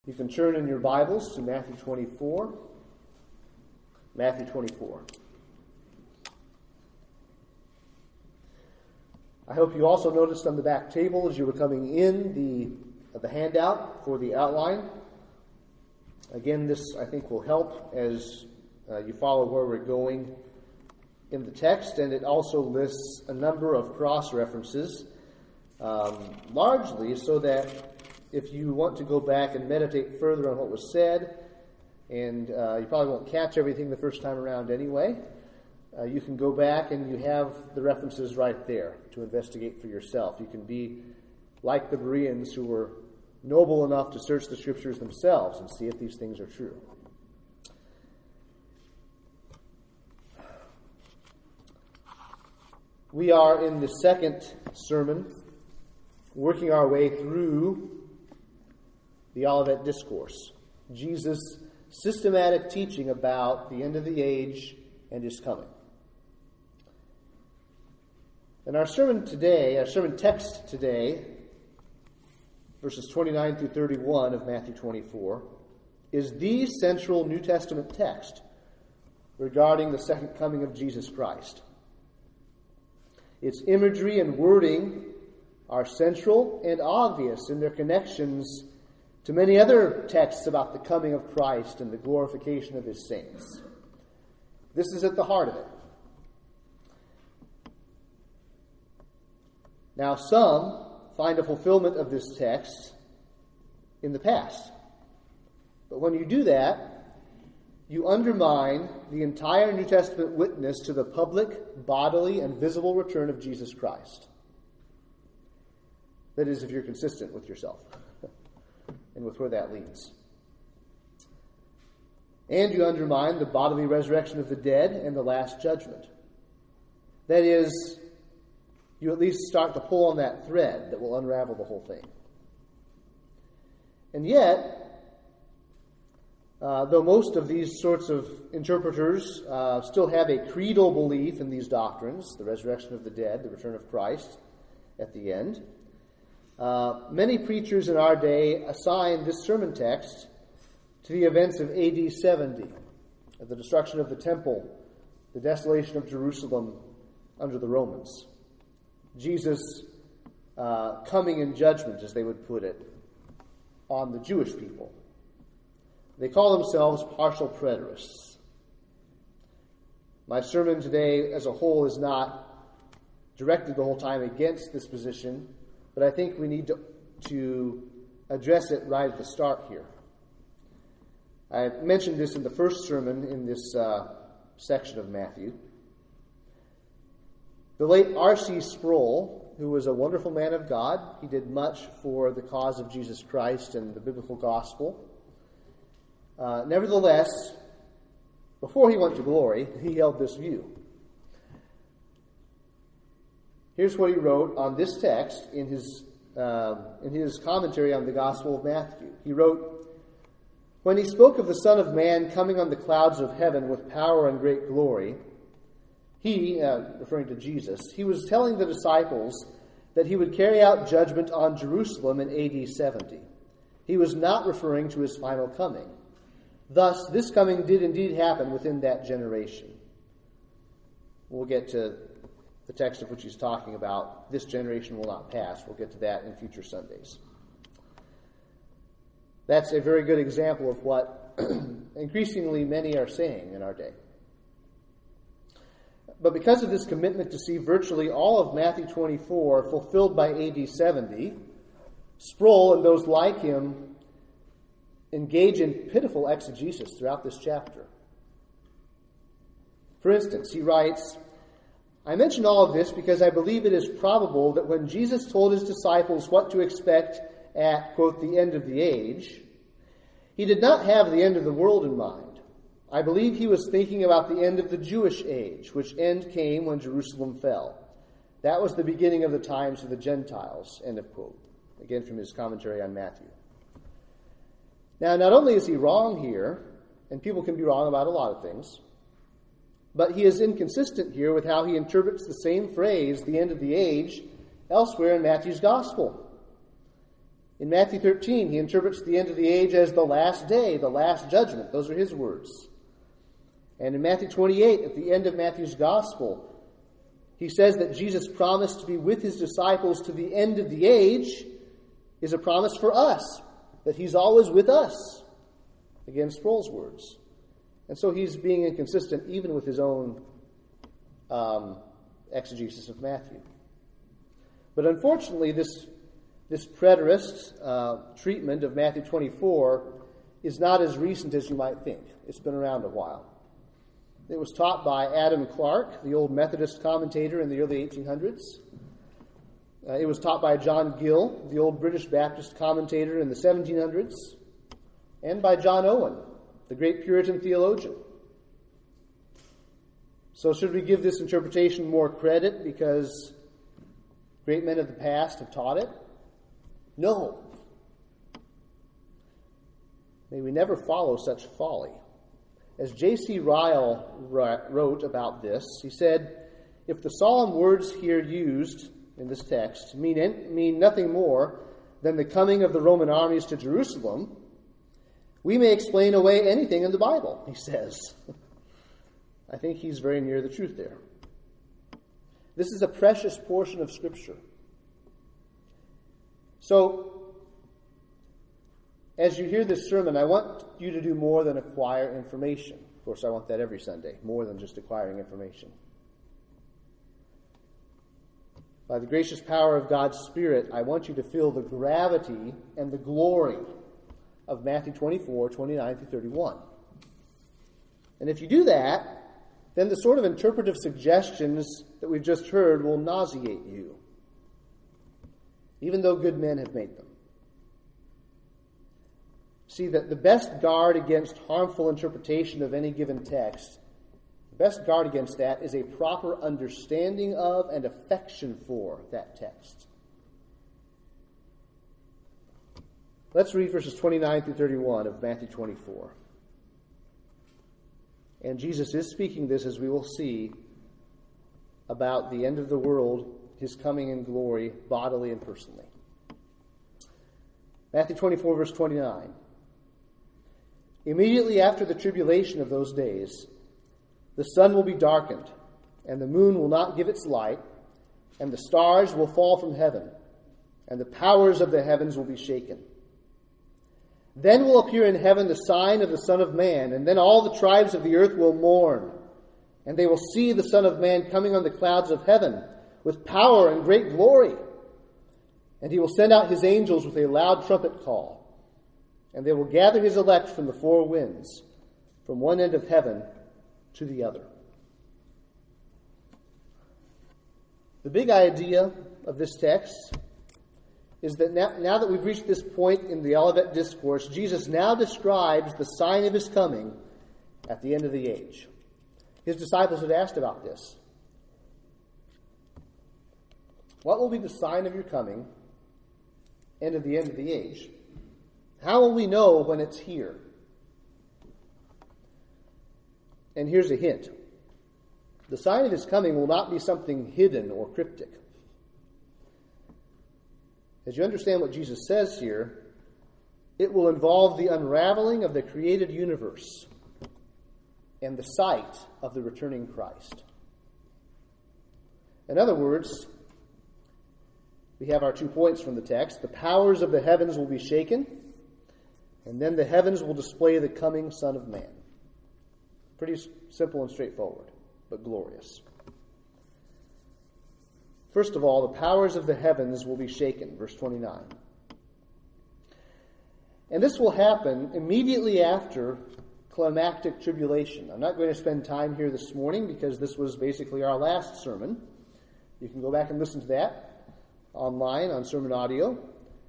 You can turn in your Bibles to Matthew 24. Matthew 24. I hope you also noticed on the back table as you were coming in the handout for the outline. Again, this I think will help as you follow where we're going in the text, and it also lists a number of cross-references, largely so that if you want to go back and meditate further on what was said, and you probably won't catch everything the first time around anyway, you can go back and you have the references right there to investigate for yourself. You can be like the Bereans who were noble enough to search the Scriptures themselves and see if these things are true. We are in the second sermon, working our way through the Olivet Discourse, Jesus' systematic teaching about the end of the age and his coming. And our sermon text today, verses 29 through 31 of Matthew 24, is the central New Testament text regarding the second coming of Jesus Christ. Its imagery and wording are central and obvious in their connections to many other texts about the coming of Christ and the glorification of his saints. This is at the heart of it. Now, some find a fulfillment of this text in the past. But when you do that, you undermine the entire New Testament witness to the public, bodily, and visible return of Jesus Christ. That is, if you're consistent with yourself and with where that leads. And you undermine the bodily resurrection of the dead and the last judgment. That is, you at least start to pull on that thread that will unravel the whole thing. And yet, though most of these sorts of interpreters still have a creedal belief in these doctrines, the resurrection of the dead, the return of Christ at the end, many preachers in our day assign this sermon text to the events of AD 70, of the destruction of the temple, the desolation of Jerusalem under the Romans. Jesus coming in judgment, as they would put it, on the Jewish people. They call themselves partial preterists. My sermon today as a whole is not directed the whole time against this position, but I think we need to address it right at the start here. I mentioned this in the first sermon in this section of Matthew. The late R.C. Sproul, who was a wonderful man of God, he did much for the cause of Jesus Christ and the biblical gospel. Nevertheless, before he went to glory, he held this view. Here's what he wrote on this text in his commentary on the Gospel of Matthew. He wrote, "When he spoke of the Son of Man coming on the clouds of heaven with power and great glory, he, referring to Jesus, he was telling the disciples that he would carry out judgment on Jerusalem in AD 70. He was not referring to his final coming. Thus, this coming did indeed happen within that generation." We'll get to the text of which he's talking about. This generation will not pass. We'll get to that in future Sundays. That's a very good example of what increasingly many are saying in our day. But because of this commitment to see virtually all of Matthew 24 fulfilled by AD 70, Sproul and those like him engage in pitiful exegesis throughout this chapter. For instance, he writes, "I mention all of this because I believe it is probable that when Jesus told his disciples what to expect at, quote, the end of the age, he did not have the end of the world in mind. I believe he was thinking about the end of the Jewish age, which end came when Jerusalem fell. That was the beginning of the times of the Gentiles," end of quote. Again from his commentary on Matthew. Now, not only is he wrong here, and people can be wrong about a lot of things, but he is inconsistent here with how he interprets the same phrase, the end of the age, elsewhere in Matthew's Gospel. In Matthew 13, he interprets the end of the age as the last day, the last judgment. Those are his words. And in Matthew 28, at the end of Matthew's gospel, he says that Jesus' promise to be with his disciples to the end of the age is a promise for us, that he's always with us, again, Sproul's words. And so he's being inconsistent even with his own exegesis of Matthew. But unfortunately, this preterist treatment of Matthew 24 is not as recent as you might think. It's been around a while. It was taught by Adam Clarke, the old Methodist commentator in the early 1800s. It was taught by John Gill, the old British Baptist commentator in the 1700s, and by John Owen, the great Puritan theologian. So should we give this interpretation more credit because great men of the past have taught it? No. May we never follow such folly. As J.C. Ryle wrote about this, he said, if the solemn words here used in this text mean nothing more than the coming of the Roman armies to Jerusalem, we may explain away anything in the Bible, he says. I think he's very near the truth there. This is a precious portion of Scripture. So, as you hear this sermon, I want you to do more than acquire information. Of course, I want that every Sunday, more than just acquiring information. By the gracious power of God's Spirit, I want you to feel the gravity and the glory of Matthew 24, 29 through 31. And if you do that, then the sort of interpretive suggestions that we've just heard will nauseate you, even though good men have made them. See, that the best guard against harmful interpretation of any given text, the best guard against that is a proper understanding of and affection for that text. Let's read verses 29 through 31 of Matthew 24. And Jesus is speaking this, as we will see, about the end of the world, his coming in glory, bodily and personally. Matthew 24, verse 29. Immediately after the tribulation of those days, the sun will be darkened, and the moon will not give its light, and the stars will fall from heaven, and the powers of the heavens will be shaken. Then will appear in heaven the sign of the Son of Man, and then all the tribes of the earth will mourn, and they will see the Son of Man coming on the clouds of heaven with power and great glory. And he will send out his angels with a loud trumpet call, and they will gather his elect from the four winds, from one end of heaven to the other. The big idea of this text is that now that we've reached this point in the Olivet Discourse, Jesus now describes the sign of his coming at the end of the age. His disciples had asked about this. What will be the sign of your coming and of the end of the age? How will we know when it's here? And here's a hint. The sign of his coming will not be something hidden or cryptic. As you understand what Jesus says here, it will involve the unraveling of the created universe and the sight of the returning Christ. In other words, we have our 2 points from the text. The powers of the heavens will be shaken, and then the heavens will display the coming Son of Man. Pretty simple and straightforward, but glorious. First of all, the powers of the heavens will be shaken, verse 29. And this will happen immediately after climactic tribulation. I'm not going to spend time here this morning because this was basically our last sermon. You can go back and listen to that online on sermon audio.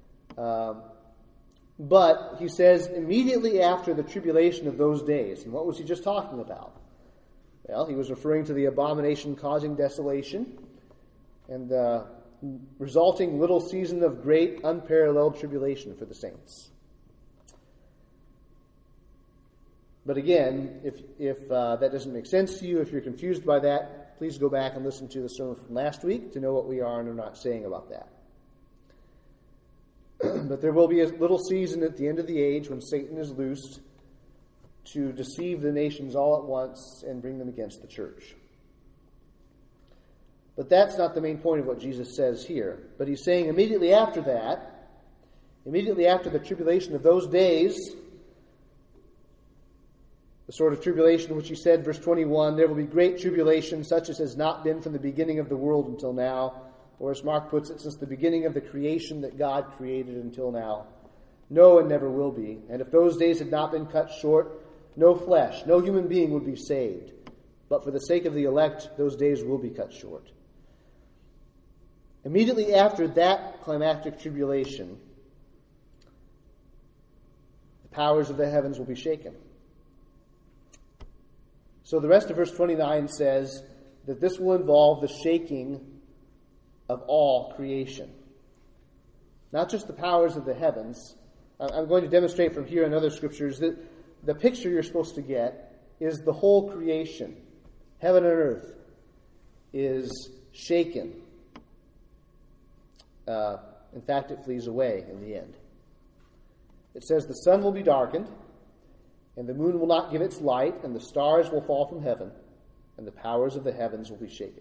But he says immediately after the tribulation of those days. And what was he just talking about? Well, he was referring to the abomination causing desolation and the resulting little season of great unparalleled tribulation for the saints. But again, if that doesn't make sense to you, if you're confused by that, please go back and listen to the sermon from last week to know what we are and are not saying about that. But there will be a little season at the end of the age when Satan is loosed to deceive the nations all at once and bring them against the church. But that's not the main point of what Jesus says here. But he's saying immediately after that, immediately after the tribulation of those days, the sort of tribulation which he said, verse 21, there will be great tribulation such as has not been from the beginning of the world until now, or as Mark puts it, since the beginning of the creation that God created until now. No, and never will be. And if those days had not been cut short, no flesh, no human being would be saved. But for the sake of the elect, those days will be cut short. Immediately after that climactic tribulation, the powers of the heavens will be shaken. So the rest of verse 29 says that this will involve the shaking of all creation. Not just the powers of the heavens. I'm going to demonstrate from here and other scriptures that the picture you're supposed to get is the whole creation. Heaven and earth is shaken. In fact, it flees away in the end. It says the sun will be darkened, and the moon will not give its light, and the stars will fall from heaven, and the powers of the heavens will be shaken.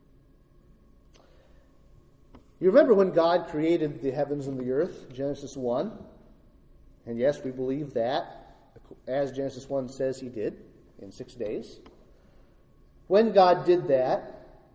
You remember when God created the heavens and the earth, Genesis 1? And yes, we believe that, as Genesis 1 says he did, in 6 days. When God did that,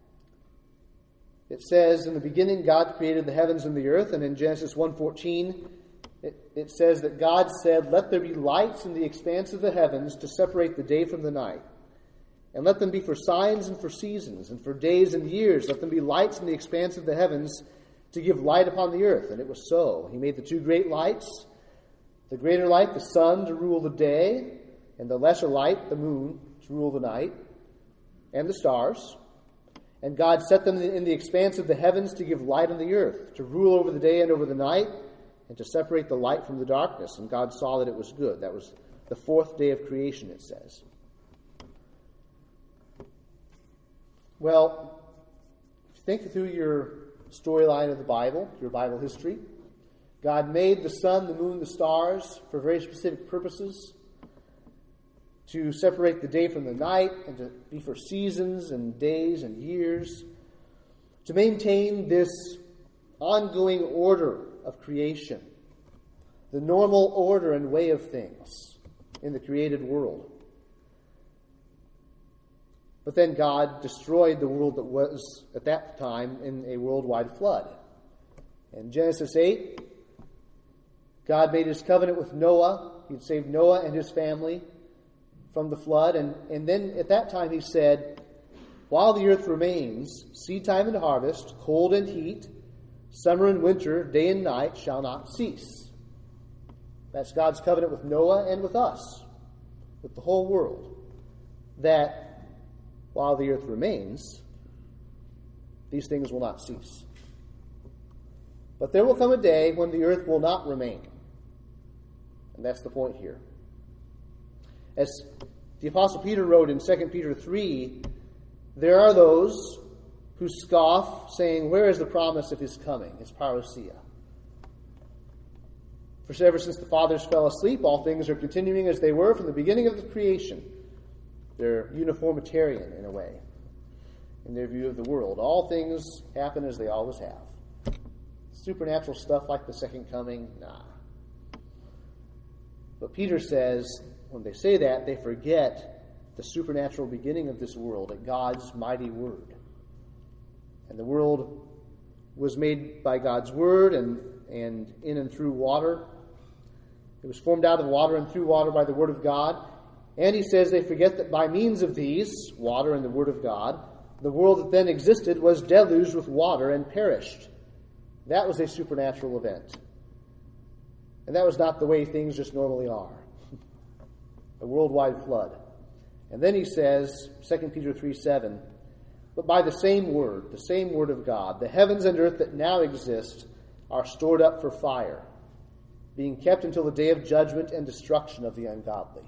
it says, in the beginning God created the heavens and the earth, and in Genesis 1:14, it says that God said, let there be lights in the expanse of the heavens to separate the day from the night. And let them be for signs and for seasons, and for days and years. Let them be lights in the expanse of the heavens to give light upon the earth. And it was so. He made the two great lights, the greater light, the sun, to rule the day, and the lesser light, the moon, to rule the night, and the stars. And God set them in the expanse of the heavens to give light on the earth, to rule over the day and over the night, and to separate the light from the darkness. And God saw that it was good. That was the fourth day of creation, it says. Well, think through your storyline of the Bible, your Bible history. God made the sun, the moon, the stars for very specific purposes, to separate the day from the night, and to be for seasons and days and years, to maintain this ongoing order of creation, the normal order and way of things in the created world. But then God destroyed the world that was at that time in a worldwide flood. In Genesis 8, God made his covenant with Noah. He'd saved Noah and his family from the flood. And then at that time he said, while the earth remains, seed time and harvest, cold and heat, summer and winter, day and night shall not cease. That's God's covenant with Noah and with us, with the whole world. That while the earth remains, these things will not cease. But there will come a day when the earth will not remain. And that's the point here. As the Apostle Peter wrote in 2 Peter 3, there are those who scoff, saying, where is the promise of his coming, his parousia? For ever since the fathers fell asleep, all things are continuing as they were from the beginning of the creation. They're uniformitarian in a way, in their view of the world. All things happen as they always have. Supernatural stuff like the second coming, nah. But Peter says, when they say that, they forget the supernatural beginning of this world at God's mighty word. And the world was made by God's word and in and through water. It was formed out of water and through water by the word of God. And he says they forget that by means of these, water and the word of God, the world that then existed was deluged with water and perished. That was a supernatural event. And that was not the way things just normally are. A worldwide flood. And then he says, 2 Peter 3:7, but by the same word of God, the heavens and earth that now exist are stored up for fire, being kept until the day of judgment and destruction of the ungodly.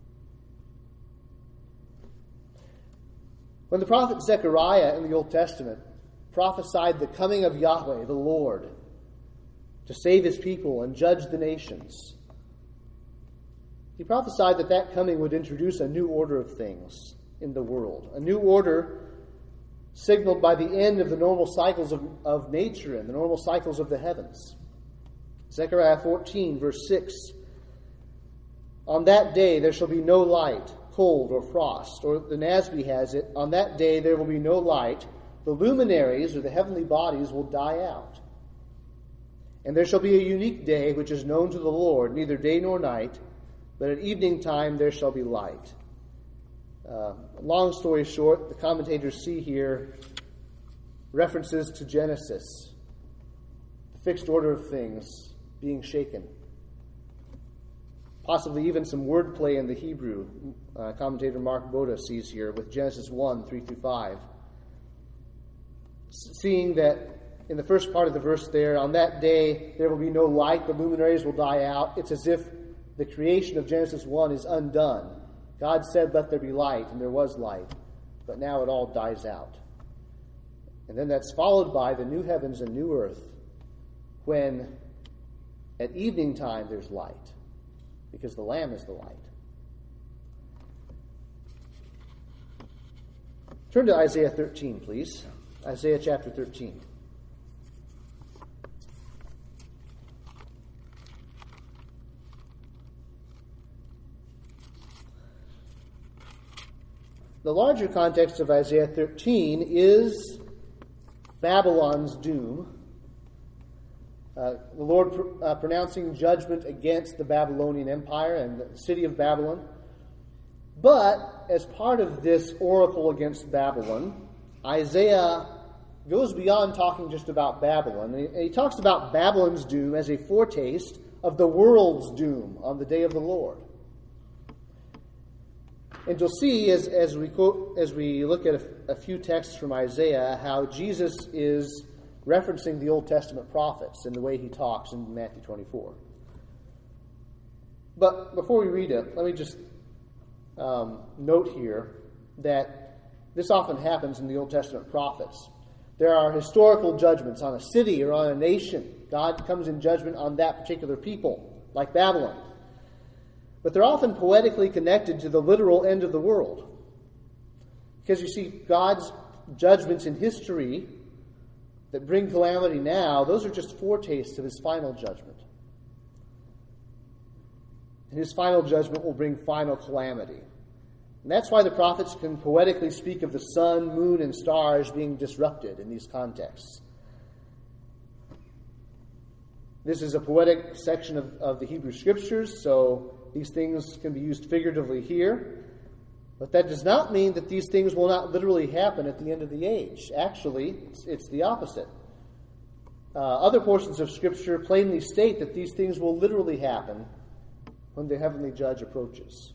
When the prophet Zechariah in the Old Testament prophesied the coming of Yahweh, the Lord, to save his people and judge the nations. He prophesied that that coming would introduce a new order of things in the world, a new order signaled by the end of the normal cycles of nature and the normal cycles of the heavens. Zechariah 14, verse 6, "On that day there shall be no light, cold, or frost," or the NASB has it, "On that day there will be no light, the luminaries," or the heavenly bodies, "will die out. And there shall be a unique day which is known to the Lord, neither day nor night, but at evening time there shall be light." Long story short, the commentators see here references to Genesis, the fixed order of things being shaken. Possibly even some wordplay in the Hebrew. Commentator Mark Boda sees here with Genesis 1, 3 through 5. Seeing that in the first part of the verse there, "On that day there will be no light, the luminaries will die out," it's as if the creation of Genesis 1 is undone. God said, "Let there be light," and there was light, but now it all dies out. And then that's followed by the new heavens and new earth, when at evening time there's light, because the Lamb is the light. Turn to Isaiah 13, please. Isaiah chapter 13. The larger context of Isaiah 13 is Babylon's doom. The Lord pronouncing judgment against the Babylonian Empire and the city of Babylon. But as part of this oracle against Babylon, Isaiah goes beyond talking just about Babylon. And he talks about Babylon's doom as a foretaste of the world's doom on the day of the Lord. And you'll see as we look at a few texts from Isaiah how Jesus is referencing the Old Testament prophets in the way he talks in Matthew 24. But before we read it, let me just note here that this often happens in the Old Testament prophets. There are historical judgments on a city or on a nation. God comes in judgment on that particular people, like Babylon. But they're often poetically connected to the literal end of the world. Because you see, God's judgments in history that bring calamity now, those are just foretastes of his final judgment. And his final judgment will bring final calamity. And that's why the prophets can poetically speak of the sun, moon, and stars being disrupted in these contexts. This is a poetic section of the Hebrew Scriptures, so these things can be used figuratively here. But that does not mean that these things will not literally happen at the end of the age. Actually, it's the opposite. Other portions of Scripture plainly state that these things will literally happen when the heavenly judge approaches.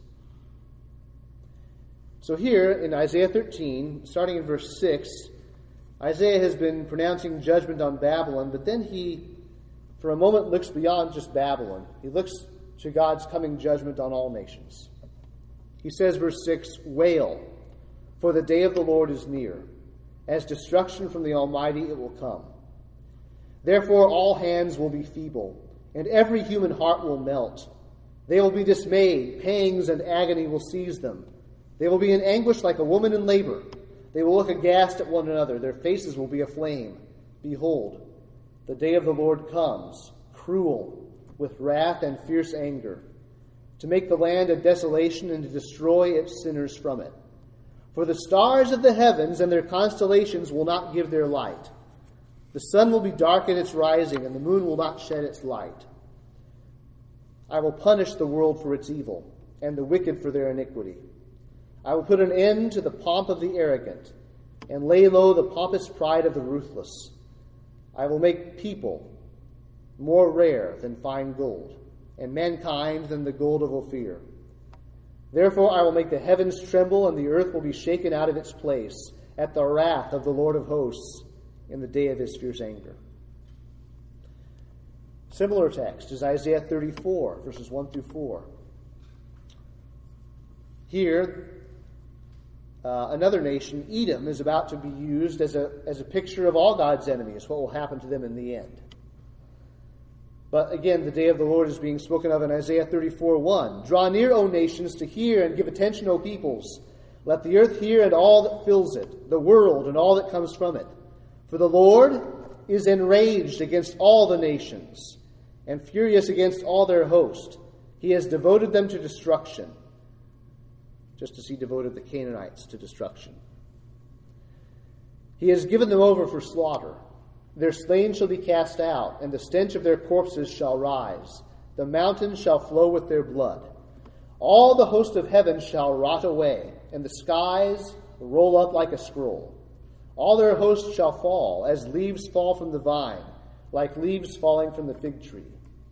So here in Isaiah 13, starting in verse 6, Isaiah has been pronouncing judgment on Babylon, but then he, for a moment, looks beyond just Babylon. He looks to God's coming judgment on all nations. He says, verse 6, "Wail, for the day of the Lord is near. As destruction from the Almighty it will come. Therefore all hands will be feeble, and every human heart will melt. They will be dismayed, pangs and agony will seize them. They will be in anguish like a woman in labor. They will look aghast at one another. Their faces will be aflame. Behold, the day of the Lord comes, cruel, with wrath and fierce anger, to make the land a desolation and to destroy its sinners from it. For the stars of the heavens and their constellations will not give their light. The sun will be dark at its rising, and the moon will not shed its light. I will punish the world for its evil, and the wicked for their iniquity. I will put an end to the pomp of the arrogant, and lay low the pompous pride of the ruthless. I will make people more rare than fine gold, and mankind than the gold of Ophir. Therefore I will make the heavens tremble, and the earth will be shaken out of its place at the wrath of the Lord of hosts in the day of his fierce anger." Similar text is Isaiah 34, verses 1 through 4. Here, another nation, Edom, is about to be used as a picture of all God's enemies, what will happen to them in the end. But again, the day of the Lord is being spoken of in Isaiah 34:1. Draw near, O nations, to hear, and give attention, O peoples. Let the earth hear and all that fills it, the world and all that comes from it. For the Lord is enraged against all the nations, and furious against all their host. He has devoted them to destruction, just as he devoted the Canaanites to destruction. He has given them over for slaughter. Their slain shall be cast out, and the stench of their corpses shall rise. The mountains shall flow with their blood. All the host of heaven shall rot away, and the skies roll up like a scroll. All their hosts shall fall, as leaves fall from the vine, like leaves falling from the fig tree.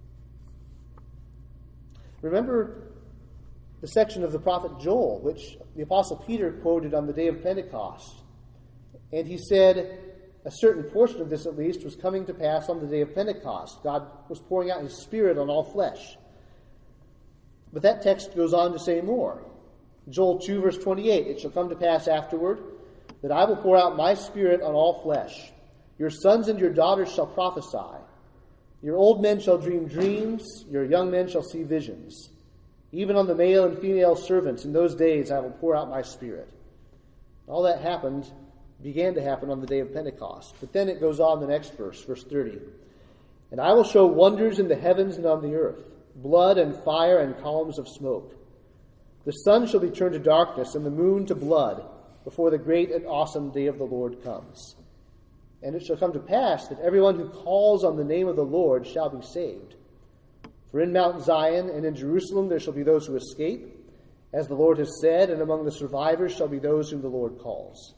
Remember the section of the prophet Joel, which the Apostle Peter quoted on the day of Pentecost. And he said, a certain portion of this at least was coming to pass on the day of Pentecost. God was pouring out his Spirit on all flesh. But that text goes on to say more. Joel 2 verse 28, it shall come to pass afterward that I will pour out my Spirit on all flesh. Your sons and your daughters shall prophesy. Your old men shall dream dreams. Your young men shall see visions. Even on the male and female servants in those days I will pour out my Spirit. All that began to happen on the day of Pentecost. But then it goes on the next verse 30. And I will show wonders in the heavens and on the earth, blood and fire and columns of smoke. The sun shall be turned to darkness and the moon to blood before the great and awesome day of the Lord comes. And it shall come to pass that everyone who calls on the name of the Lord shall be saved. For in Mount Zion and in Jerusalem there shall be those who escape, as the Lord has said, and among the survivors shall be those whom the Lord calls.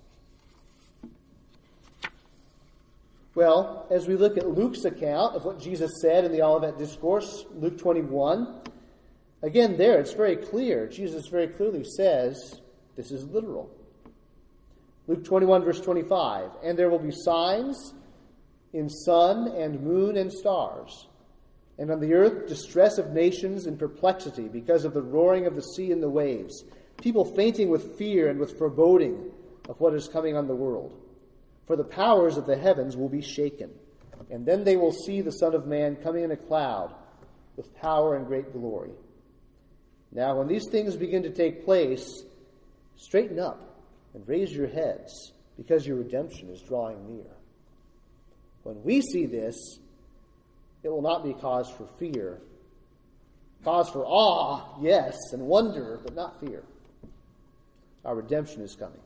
Well, as we look at Luke's account of what Jesus said in the Olivet Discourse, Luke 21, again there it's very clear. Jesus very clearly says this is literal. Luke 21 verse 25, and there will be signs in sun and moon and stars, and on the earth distress of nations and perplexity because of the roaring of the sea and the waves, people fainting with fear and with foreboding of what is coming on the world. For the powers of the heavens will be shaken, and then they will see the Son of Man coming in a cloud with power and great glory. Now, when these things begin to take place, straighten up and raise your heads, because your redemption is drawing near. When we see this, it will not be cause for fear. Cause for awe, yes, and wonder, but not fear. Our redemption is coming.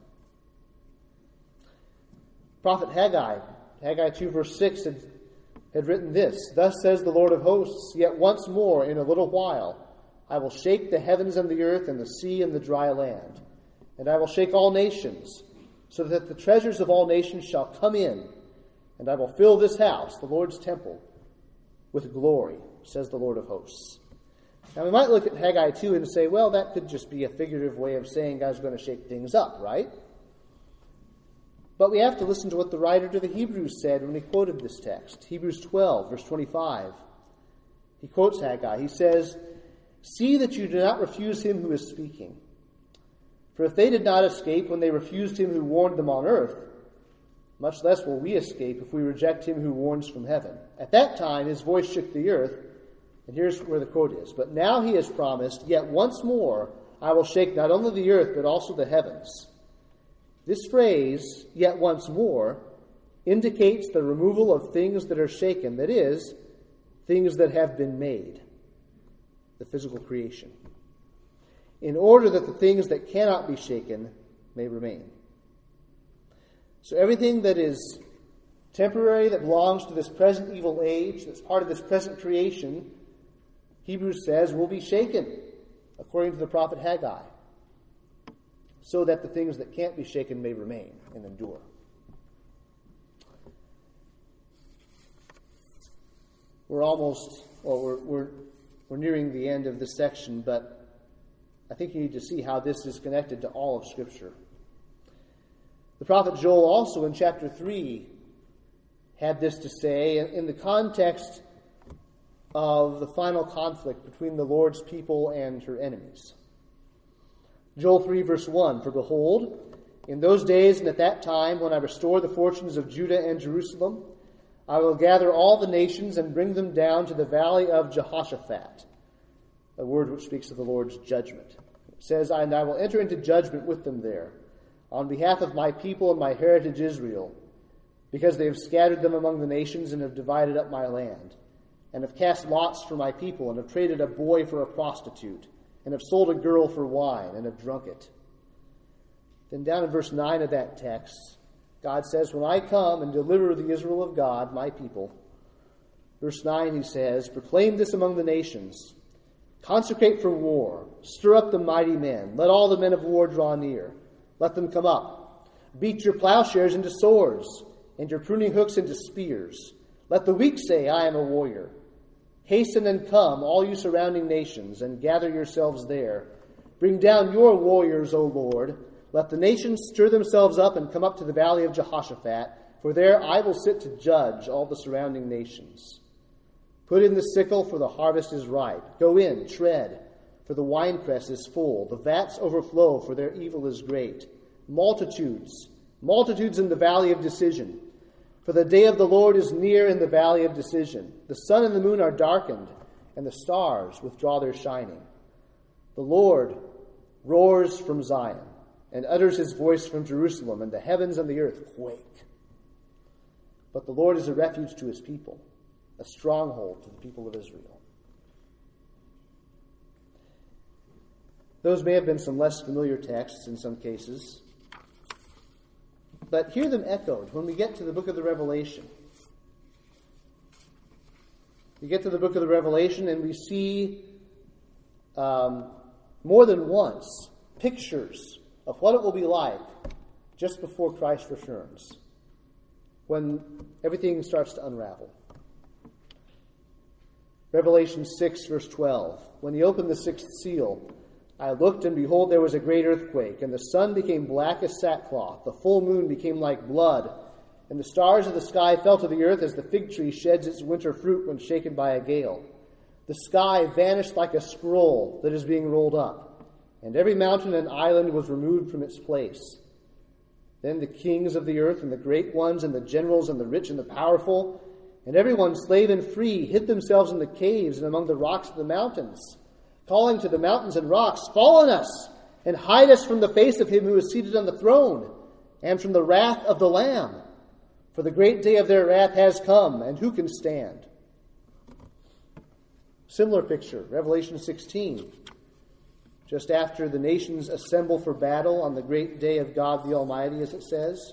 Prophet Haggai 2 verse 6 had written this, Thus says the Lord of hosts, yet once more in a little while I will shake the heavens and the earth and the sea and the dry land. And I will shake all nations, so that the treasures of all nations shall come in, and I will fill this house, the Lord's temple, with glory, says the Lord of hosts. Now we might look at Haggai 2 and say, well, that could just be a figurative way of saying God's going to shake things up, right? But we have to listen to what the writer to the Hebrews said when he quoted this text. Hebrews 12, verse 25. He quotes Haggai. He says, See that you do not refuse him who is speaking. For if they did not escape when they refused him who warned them on earth, much less will we escape if we reject him who warns from heaven. At that time his voice shook the earth, and here's where the quote is. But now he has promised, Yet once more I will shake not only the earth, but also the heavens. This phrase, yet once more, indicates the removal of things that are shaken, that is, things that have been made, the physical creation, in order that the things that cannot be shaken may remain. So everything that is temporary, that belongs to this present evil age, that's part of this present creation, Hebrews says, will be shaken, according to the prophet Haggai, so that the things that can't be shaken may remain and endure. We're nearing the end of this section, but I think you need to see how this is connected to all of Scripture. The prophet Joel also in chapter 3 had this to say in the context of the final conflict between the Lord's people and her enemies. Joel 3 verse 1, For behold, in those days and at that time when I restore the fortunes of Judah and Jerusalem, I will gather all the nations and bring them down to the valley of Jehoshaphat, a word which speaks of the Lord's judgment. It says, and I will enter into judgment with them there, on behalf of my people and my heritage Israel, because they have scattered them among the nations and have divided up my land, and have cast lots for my people, and have traded a boy for a prostitute, and have sold a girl for wine, and have drunk it. Then down in verse 9 of that text, God says, when I come and deliver the Israel of God, my people, verse 9 he says, proclaim this among the nations, consecrate for war, stir up the mighty men, let all the men of war draw near, let them come up, beat your plowshares into swords, and your pruning hooks into spears. Let the weak say, I am a warrior. Hasten and come, all you surrounding nations, and gather yourselves there. Bring down your warriors, O Lord. Let the nations stir themselves up and come up to the valley of Jehoshaphat, for there I will sit to judge all the surrounding nations. Put in the sickle, for the harvest is ripe. Go in, tread, for the winepress is full. The vats overflow, for their evil is great. Multitudes, multitudes in the valley of decision. For the day of the Lord is near in the valley of decision. The sun and the moon are darkened, and the stars withdraw their shining. The Lord roars from Zion, and utters his voice from Jerusalem, and the heavens and the earth quake. But the Lord is a refuge to his people, a stronghold to the people of Israel. Those may have been some less familiar texts in some cases, but hear them echoed when we get to the book of the Revelation. We get to the book of the Revelation and we see more than once pictures of what it will be like just before Christ returns, when everything starts to unravel. Revelation 6, verse 12. When he opened the sixth seal, I looked, and behold, there was a great earthquake, and the sun became black as sackcloth, the full moon became like blood, and the stars of the sky fell to the earth as the fig tree sheds its winter fruit when shaken by a gale. The sky vanished like a scroll that is being rolled up, and every mountain and island was removed from its place. Then the kings of the earth and the great ones and the generals and the rich and the powerful and everyone, slave and free, hid themselves in the caves and among the rocks of the mountains, calling to the mountains and rocks, fall on us and hide us from the face of him who is seated on the throne and from the wrath of the Lamb. For the great day of their wrath has come, and who can stand? Similar picture, Revelation 16. Just after the nations assemble for battle on the great day of God the Almighty, as it says,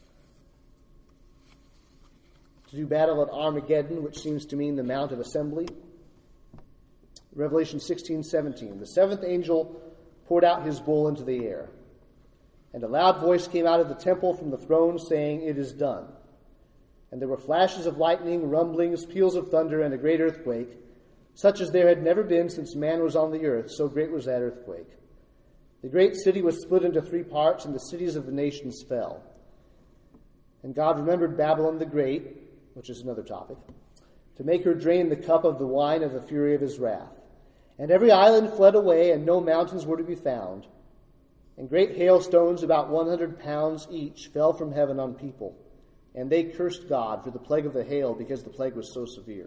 to do battle at Armageddon, which seems to mean the Mount of Assembly. Revelation 16:17. The seventh angel poured out his bowl into the air, and a loud voice came out of the temple from the throne, saying, It is done. And there were flashes of lightning, rumblings, peals of thunder, and a great earthquake, such as there had never been since man was on the earth, so great was that earthquake. The great city was split into 3 parts, and the cities of the nations fell. And God remembered Babylon the Great, which is another topic, to make her drain the cup of the wine of the fury of his wrath. And every island fled away, and no mountains were to be found. And great hailstones, about 100 pounds each, fell from heaven on people. And they cursed God for the plague of the hail, because the plague was so severe.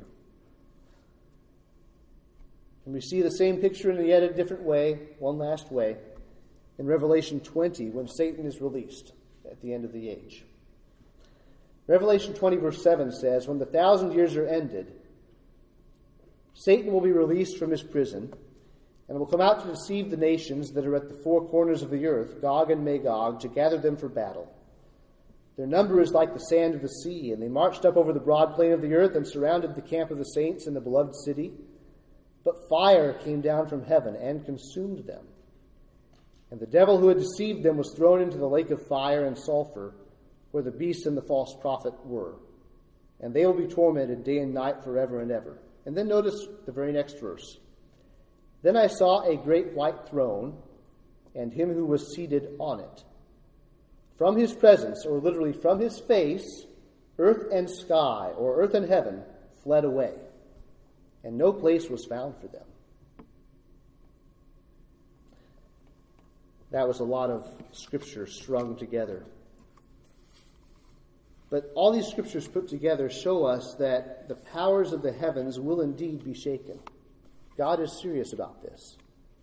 And we see the same picture in yet a different way, one last way, in Revelation 20, when Satan is released at the end of the age. Revelation 20, verse 7 says, When the 1,000 years are ended, Satan will be released from his prison, and will come out to deceive the nations that are at the 4 corners of the earth, Gog and Magog, to gather them for battle. Their number is like the sand of the sea, and they marched up over the broad plain of the earth and surrounded the camp of the saints in the beloved city. But fire came down from heaven and consumed them. And the devil who had deceived them was thrown into the lake of fire and sulfur, where the beast and the false prophet were. And they will be tormented day and night forever and ever. And then notice the very next verse. Then I saw a great white throne, and him who was seated on it. From his presence, or literally from his face, earth and sky, or earth and heaven, fled away, and no place was found for them. That was a lot of scripture strung together. But all these scriptures put together show us that the powers of the heavens will indeed be shaken. God is serious about this.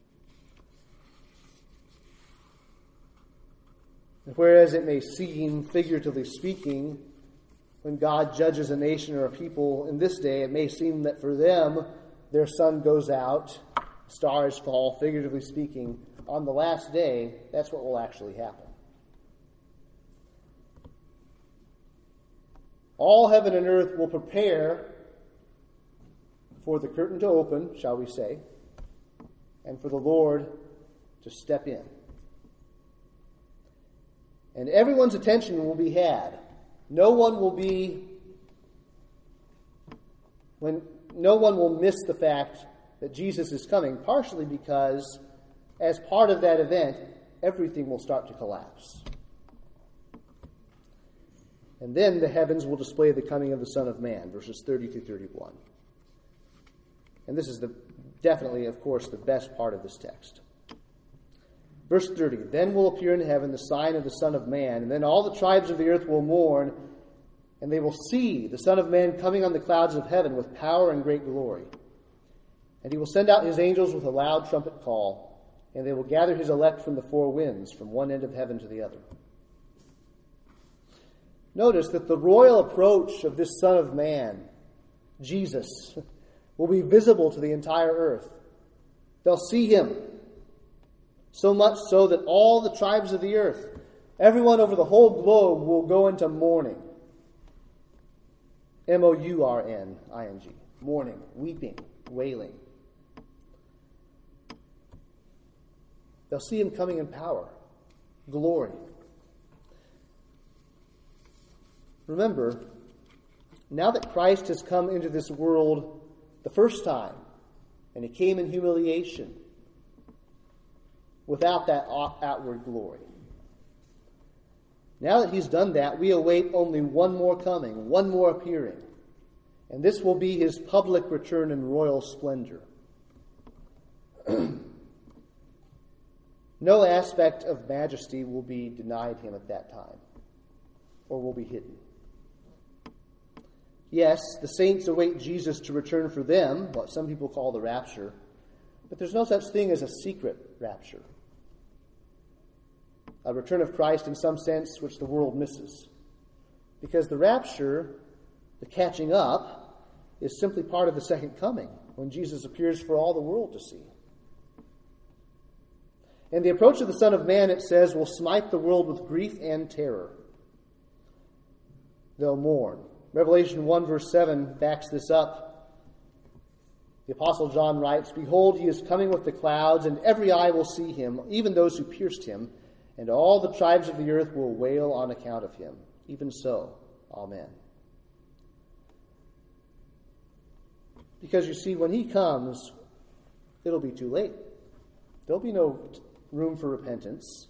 And whereas it may seem, figuratively speaking, when God judges a nation or a people in this day, it may seem that for them, their sun goes out, stars fall, figuratively speaking. On the last day, that's what will actually happen. All heaven and earth will prepare for the curtain to open, shall we say, and for the Lord to step in. And everyone's attention will be had. No one will miss the fact that Jesus is coming, partially because as part of that event, everything will start to collapse. And then the heavens will display the coming of the Son of Man, verses 30 through 31. And this is definitely, of course, the best part of this text. Verse 30, then will appear in heaven the sign of the Son of Man, and then all the tribes of the earth will mourn, and they will see the Son of Man coming on the clouds of heaven with power and great glory. And he will send out his angels with a loud trumpet call, and they will gather his elect from the four winds, from one end of heaven to the other. Notice that the royal approach of this Son of Man, Jesus, will be visible to the entire earth. They'll see him. So much so that all the tribes of the earth, everyone over the whole globe, will go into mourning. M-O-U-R-N-I-N-G. Mourning, weeping, wailing. They'll see him coming in power, glory. Remember, now that Christ has come into this world the first time, and he came in humiliation, without that outward glory. Now that he's done that, we await only one more coming, one more appearing. And this will be his public return in royal splendor. No aspect of majesty will be denied him at that time, or will be hidden. Yes, the saints await Jesus to return for them, what some people call the rapture, but there's no such thing as a secret rapture. A return of Christ in some sense which the world misses. Because the rapture, the catching up, is simply part of the second coming, when Jesus appears for all the world to see. And the approach of the Son of Man, it says, will smite the world with grief and terror. They'll mourn. Revelation 1 verse 7 backs this up. The Apostle John writes, behold, he is coming with the clouds, and every eye will see him, even those who pierced him, and all the tribes of the earth will wail on account of him. Even so, amen. Because you see, when he comes, it'll be too late. There'll be no room for repentance.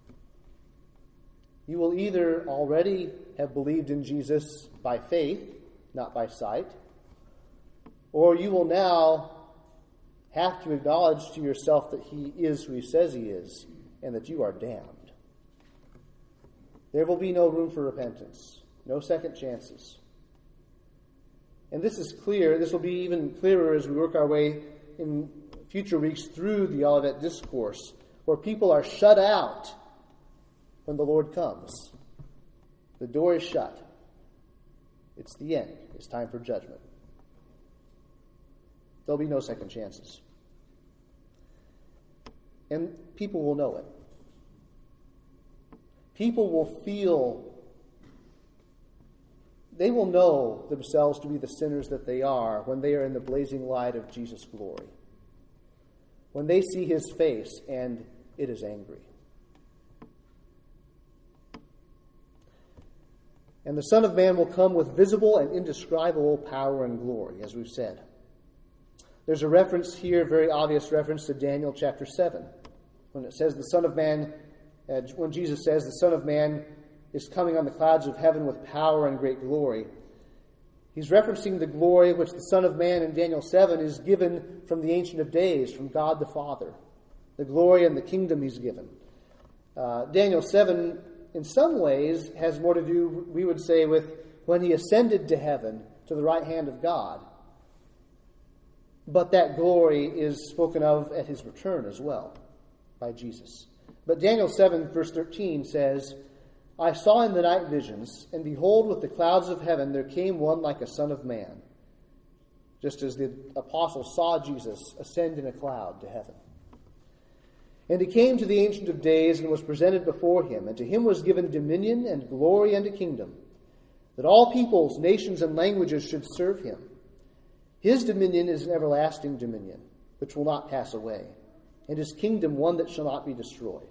You will either already have believed in Jesus by faith, not by sight, or you will now have to acknowledge to yourself that he is who he says he is, and that you are damned. There will be no room for repentance, no second chances. And this is clear. This will be even clearer as we work our way in future weeks through the Olivet Discourse, where people are shut out when the Lord comes. The door is shut. It's the end. It's time for judgment. There'll be no second chances. And people will know it. People will feel, they will know themselves to be the sinners that they are when they are in the blazing light of Jesus' glory. When they see his face and it is angry. And the Son of Man will come with visible and indescribable power and glory, as we've said. There's a reference here, a very obvious reference to Daniel chapter 7, when it says the Son of Man, when Jesus says the Son of Man is coming on the clouds of heaven with power and great glory. He's referencing the glory which the Son of Man in Daniel 7 is given from the Ancient of Days, from God the Father. The glory and the kingdom he's given. Daniel 7, in some ways, has more to do, we would say, with when he ascended to heaven to the right hand of God. But that glory is spoken of at his return as well by Jesus. But Daniel 7, verse 13 says, I saw in the night visions, and behold, with the clouds of heaven there came one like a son of man, just as the apostles saw Jesus ascend in a cloud to heaven. And he came to the Ancient of Days and was presented before him, and to him was given dominion and glory and a kingdom, that all peoples, nations, and languages should serve him. His dominion is an everlasting dominion, which will not pass away, and his kingdom one that shall not be destroyed.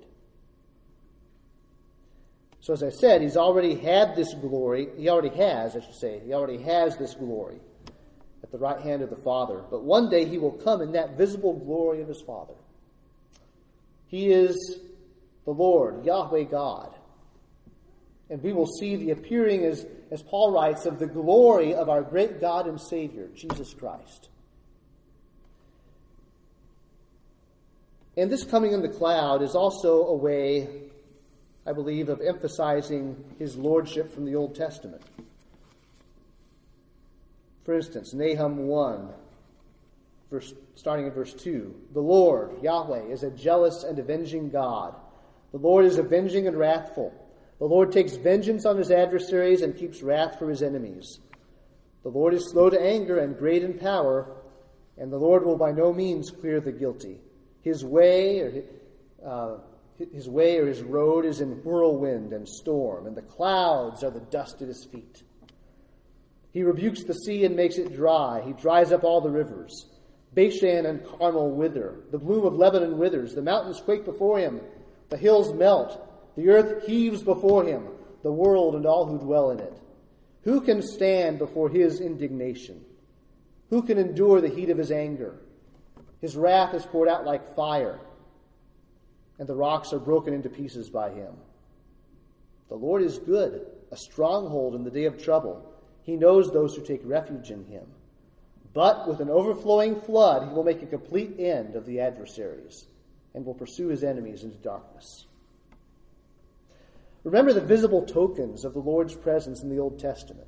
So as I said, he's already had this glory. He already has this glory at the right hand of the Father. But one day he will come in that visible glory of his Father. He is the Lord, Yahweh God. And we will see the appearing, as Paul writes, of the glory of our great God and Savior, Jesus Christ. And this coming in the cloud is also a way, I believe, of emphasizing his lordship from the Old Testament. For instance, Nahum 1, starting in verse 2. The Lord, Yahweh, is a jealous and avenging God. The Lord is avenging and wrathful. The Lord takes vengeance on his adversaries and keeps wrath for his enemies. The Lord is slow to anger and great in power, and the Lord will by no means clear the guilty. His way or his road is in whirlwind and storm, and the clouds are the dust at his feet. He rebukes the sea and makes it dry. He dries up all the rivers. Bashan and Carmel wither. The bloom of Lebanon withers. The mountains quake before him. The hills melt. The earth heaves before him, the world and all who dwell in it. Who can stand before his indignation? Who can endure the heat of his anger? His wrath is poured out like fire, and the rocks are broken into pieces by him. The Lord is good, a stronghold in the day of trouble. He knows those who take refuge in him. But with an overflowing flood, he will make a complete end of the adversaries and will pursue his enemies into darkness. Remember the visible tokens of the Lord's presence in the Old Testament.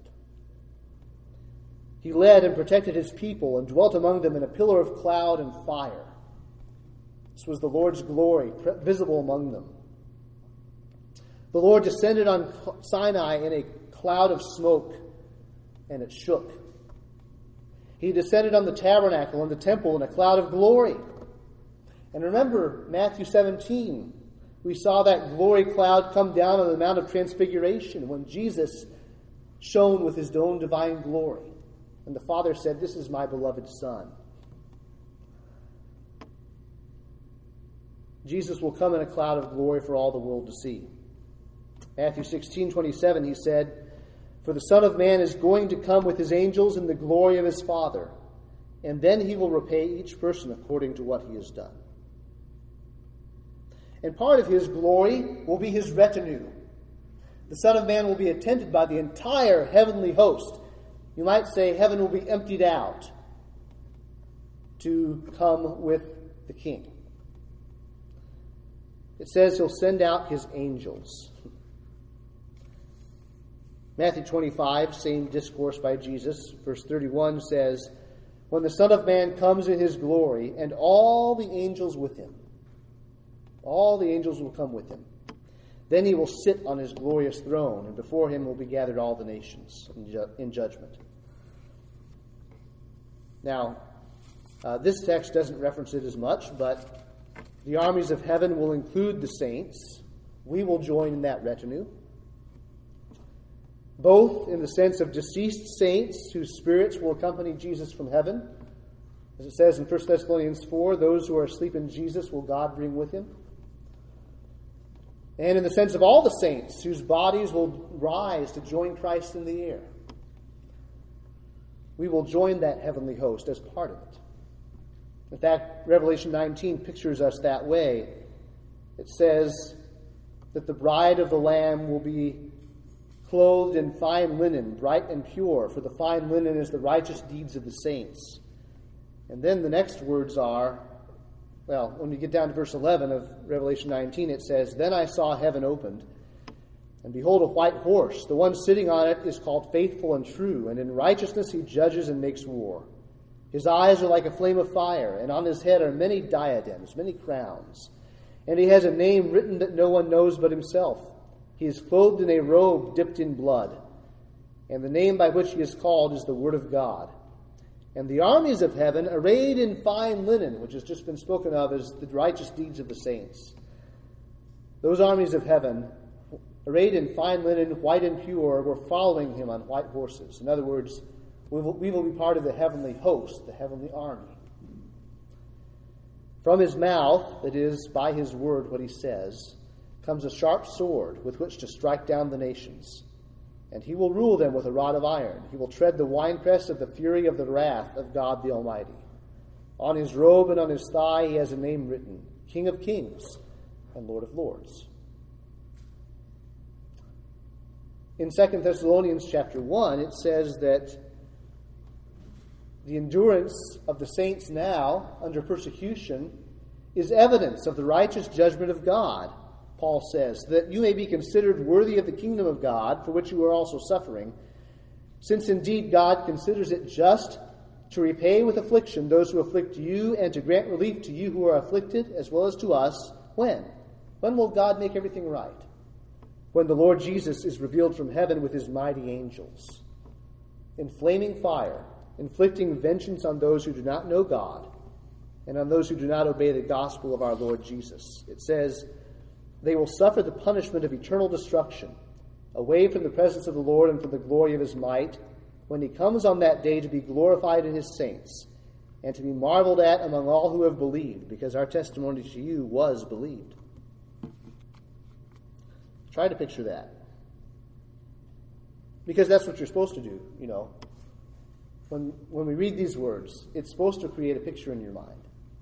He led and protected his people and dwelt among them in a pillar of cloud and fire. This was the Lord's glory, visible among them. The Lord descended on Sinai in a cloud of smoke, and it shook. He descended on the tabernacle and the temple in a cloud of glory. And remember Matthew 17. We saw that glory cloud come down on the Mount of Transfiguration when Jesus shone with his own divine glory. And the Father said, "This is my beloved Son." Jesus will come in a cloud of glory for all the world to see. Matthew 16:27, he said, "For the Son of Man is going to come with his angels in the glory of his Father, and then he will repay each person according to what he has done." And part of his glory will be his retinue. The Son of Man will be attended by the entire heavenly host. You might say heaven will be emptied out to come with the King. It says he'll send out his angels. Matthew 25, same discourse by Jesus, verse 31 says, "When the Son of Man comes in his glory, and all the angels with him," all the angels will come with him, "then he will sit on his glorious throne, and before him will be gathered all the nations in judgment." Now, this text doesn't reference it as much, but the armies of heaven will include the saints. We will join in that retinue, both in the sense of deceased saints whose spirits will accompany Jesus from heaven. As it says in 1 Thessalonians 4, those who are asleep in Jesus will God bring with him. And in the sense of all the saints whose bodies will rise to join Christ in the air. We will join that heavenly host as part of it. In fact, Revelation 19 pictures us that way. It says that the bride of the Lamb will be clothed in fine linen, bright and pure, for the fine linen is the righteous deeds of the saints. And then the next words are, well, when we get down to verse 11 of Revelation 19, it says, "Then I saw heaven opened, And behold, a white horse. The one sitting on it is called Faithful and True, and in righteousness he judges and makes war. His eyes are like a flame of fire, and on his head are many diadems, many crowns. And he has a name written that no one knows but himself. He is clothed in a robe dipped in blood, and the name by which he is called is the Word of God. And the armies of heaven, arrayed in fine linen, which has just been spoken of as the righteous deeds of the saints. Those armies of heaven, arrayed in fine linen, white and pure, were following him on white horses. In other words, we will be part of the heavenly host, the heavenly army. From his mouth, that is, by his word, what he says, comes a sharp sword with which to strike down the nations. And he will rule them with a rod of iron. He will tread the winepress of the fury of the wrath of God the Almighty. On his robe and on his thigh he has a name written, King of Kings and Lord of Lords. In 2 Thessalonians chapter 1, it says that the endurance of the saints now under persecution is evidence of the righteous judgment of God, Paul says, that you may be considered worthy of the kingdom of God, for which you are also suffering, since indeed God considers it just to repay with affliction those who afflict you, and to grant relief to you who are afflicted, as well as to us. When? When will God make everything right? When the Lord Jesus is revealed from heaven with his mighty angels, in flaming fire, inflicting vengeance on those who do not know God, and on those who do not obey the gospel of our Lord Jesus. It says, they will suffer the punishment of eternal destruction, away from the presence of the Lord and from the glory of his might, when he comes on that day to be glorified in his saints, and to be marveled at among all who have believed, because our testimony to you was believed. Try to picture that. Because that's what you're supposed to do, you know. When we read these words, it's supposed to create a picture in your mind.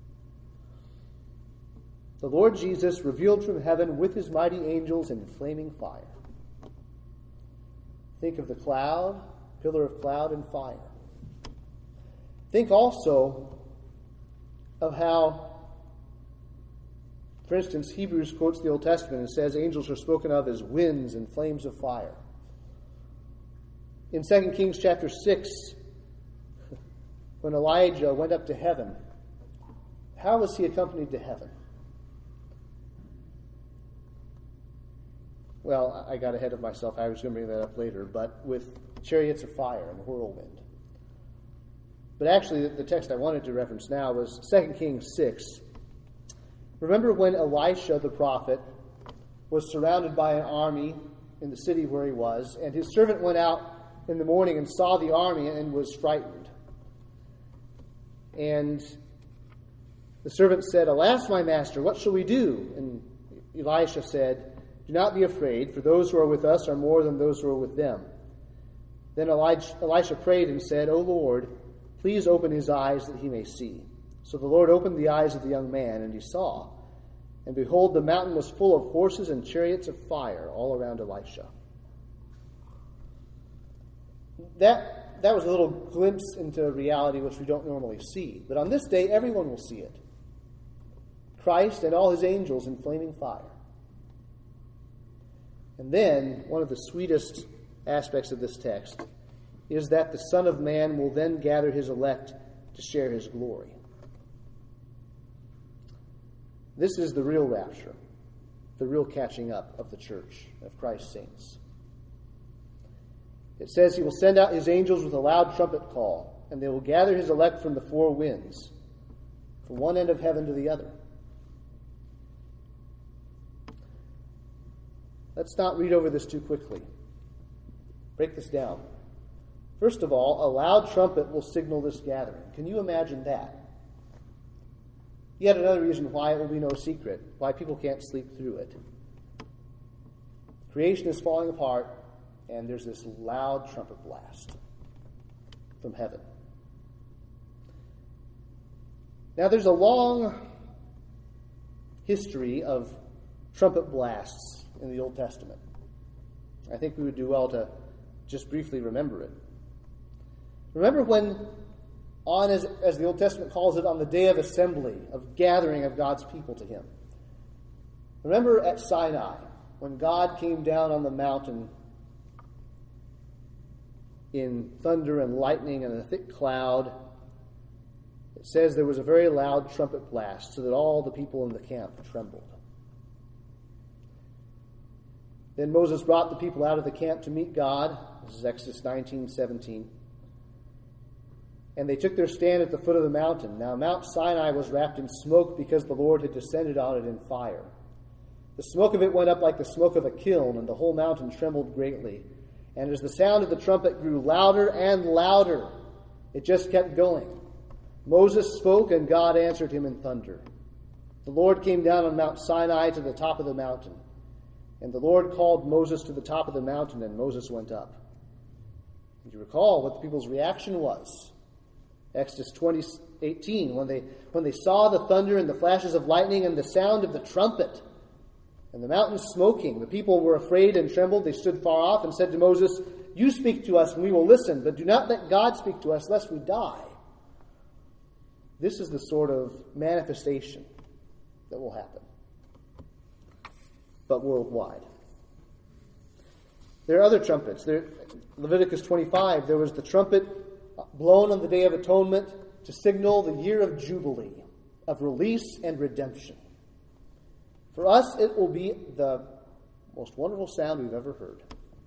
The Lord Jesus revealed from heaven with his mighty angels in flaming fire. Think of the cloud, pillar of cloud and fire. Think also of how, for instance, Hebrews quotes the Old Testament and says angels are spoken of as winds and flames of fire. In 2 Kings chapter 6, when Elijah went up to heaven, how was he accompanied to heaven? Well, I got ahead of myself. I was going to bring that up later, but with chariots of fire and whirlwind. But actually, the text I wanted to reference now was 2 Kings 6. Remember when Elisha the prophet was surrounded by an army in the city where he was, and his servant went out in the morning and saw the army and was frightened. And the servant said, "Alas, my master, what shall we do?" And Elisha said, "Do not be afraid, for those who are with us are more than those who are with them." Then Elisha prayed and said, "O Lord, please open his eyes that he may see." So the Lord opened the eyes of the young man, and he saw. And behold, the mountain was full of horses and chariots of fire all around Elisha. That was a little glimpse into reality which we don't normally see. But on this day, everyone will see it. Christ and all his angels in flaming fire. And then, one of the sweetest aspects of this text is that the Son of Man will then gather his elect to share his glory. This is the real rapture, the real catching up of the church, of Christ's saints. It says he will send out his angels with a loud trumpet call, and they will gather his elect from the four winds, from one end of heaven to the other. Let's not read over this too quickly. Break this down. First of all, a loud trumpet will signal this gathering. Can you imagine that? Yet another reason why it will be no secret, why people can't sleep through it. Creation is falling apart, and there's this loud trumpet blast from heaven. Now, there's a long history of trumpet blasts in the Old Testament. I think we would do well to just briefly remember it. Remember when, as the Old Testament calls it, on the day of assembly, of gathering of God's people to him. Remember at Sinai, when God came down on the mountain in thunder and lightning and a thick cloud, it says there was a very loud trumpet blast, so that all the people in the camp trembled. Then Moses brought the people out of the camp to meet God. This is Exodus 19:17. And they took their stand at the foot of the mountain. Now Mount Sinai was wrapped in smoke because the Lord had descended on it in fire. The smoke of it went up like the smoke of a kiln, and the whole mountain trembled greatly. And as the sound of the trumpet grew louder and louder, it just kept going. Moses spoke, and God answered him in thunder. The Lord came down on Mount Sinai to the top of the mountain. And the Lord called Moses to the top of the mountain, and Moses went up. And you recall what the people's reaction was. Exodus 20:18, when they saw the thunder and the flashes of lightning and the sound of the trumpet and the mountain smoking, the people were afraid and trembled. They stood far off and said to Moses, "You speak to us and we will listen, but do not let God speak to us lest we die." This is the sort of manifestation that will happen, but worldwide. There are other trumpets. Leviticus 25, there was the trumpet blown on the Day of Atonement to signal the year of Jubilee, of release and redemption. For us, it will be the most wonderful sound we've ever heard.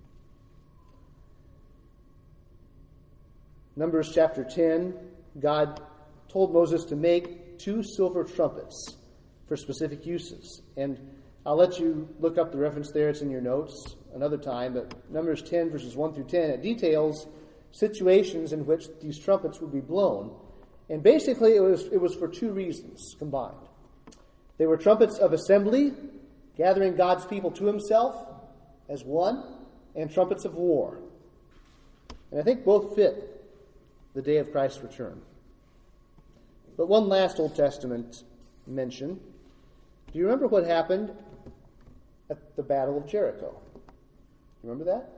Numbers chapter 10, God told Moses to make 2 silver trumpets for specific uses. And I'll let you look up the reference there. It's in your notes another time. But Numbers 10, verses 1 through 10, it details situations in which these trumpets would be blown. And basically it was for 2 reasons combined. They were trumpets of assembly, gathering God's people to himself as one, and trumpets of war. And I think both fit the day of Christ's return. But one last Old Testament mention. Do you remember what happened at the Battle of Jericho? You remember that?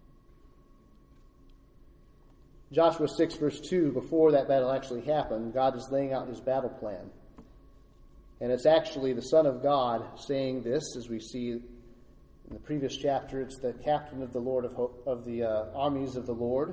Joshua 6, verse 2, before that battle actually happened, God is laying out his battle plan. And it's actually the Son of God saying this, as we see in the previous chapter. It's the captain of the Lord of the armies of the Lord,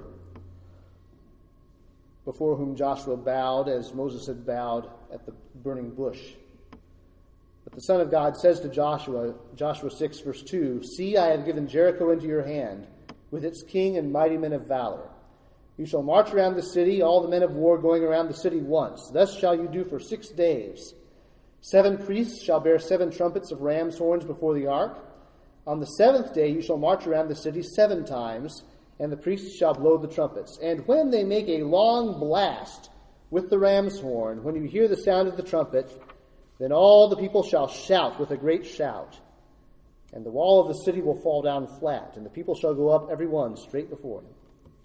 before whom Joshua bowed, as Moses had bowed at the burning bush. But the Son of God says to Joshua, Joshua 6, verse 2, "See, I have given Jericho into your hand, with its king and mighty men of valor. You shall march around the city, all the men of war going around the city once. Thus shall you do for 6 days. 7 priests shall bear 7 trumpets of ram's horns before the ark. On the 7th day you shall march around the city 7 times, and the priests shall blow the trumpets. And when they make a long blast with the ram's horn, when you hear the sound of the trumpet, then all the people shall shout with a great shout. And the wall of the city will fall down flat, and the people shall go up every one straight before him."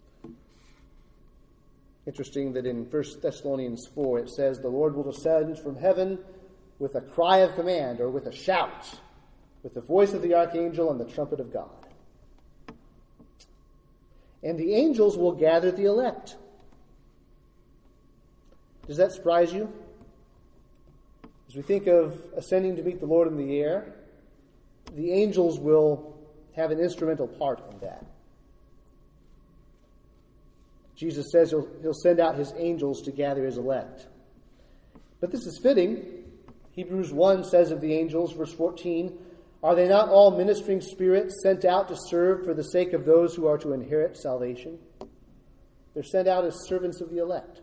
Interesting that in 1 Thessalonians 4 it says, "The Lord will descend from heaven with a cry of command," or with a shout, "with the voice of the archangel and the trumpet of God. And the angels will gather the elect." Does that surprise you? As we think of ascending to meet the Lord in the air, the angels will have an instrumental part in that. Jesus says he'll send out his angels to gather his elect. But this is fitting. Hebrews 1 says of the angels, verse 14, "Are they not all ministering spirits sent out to serve for the sake of those who are to inherit salvation?" They're sent out as servants of the elect.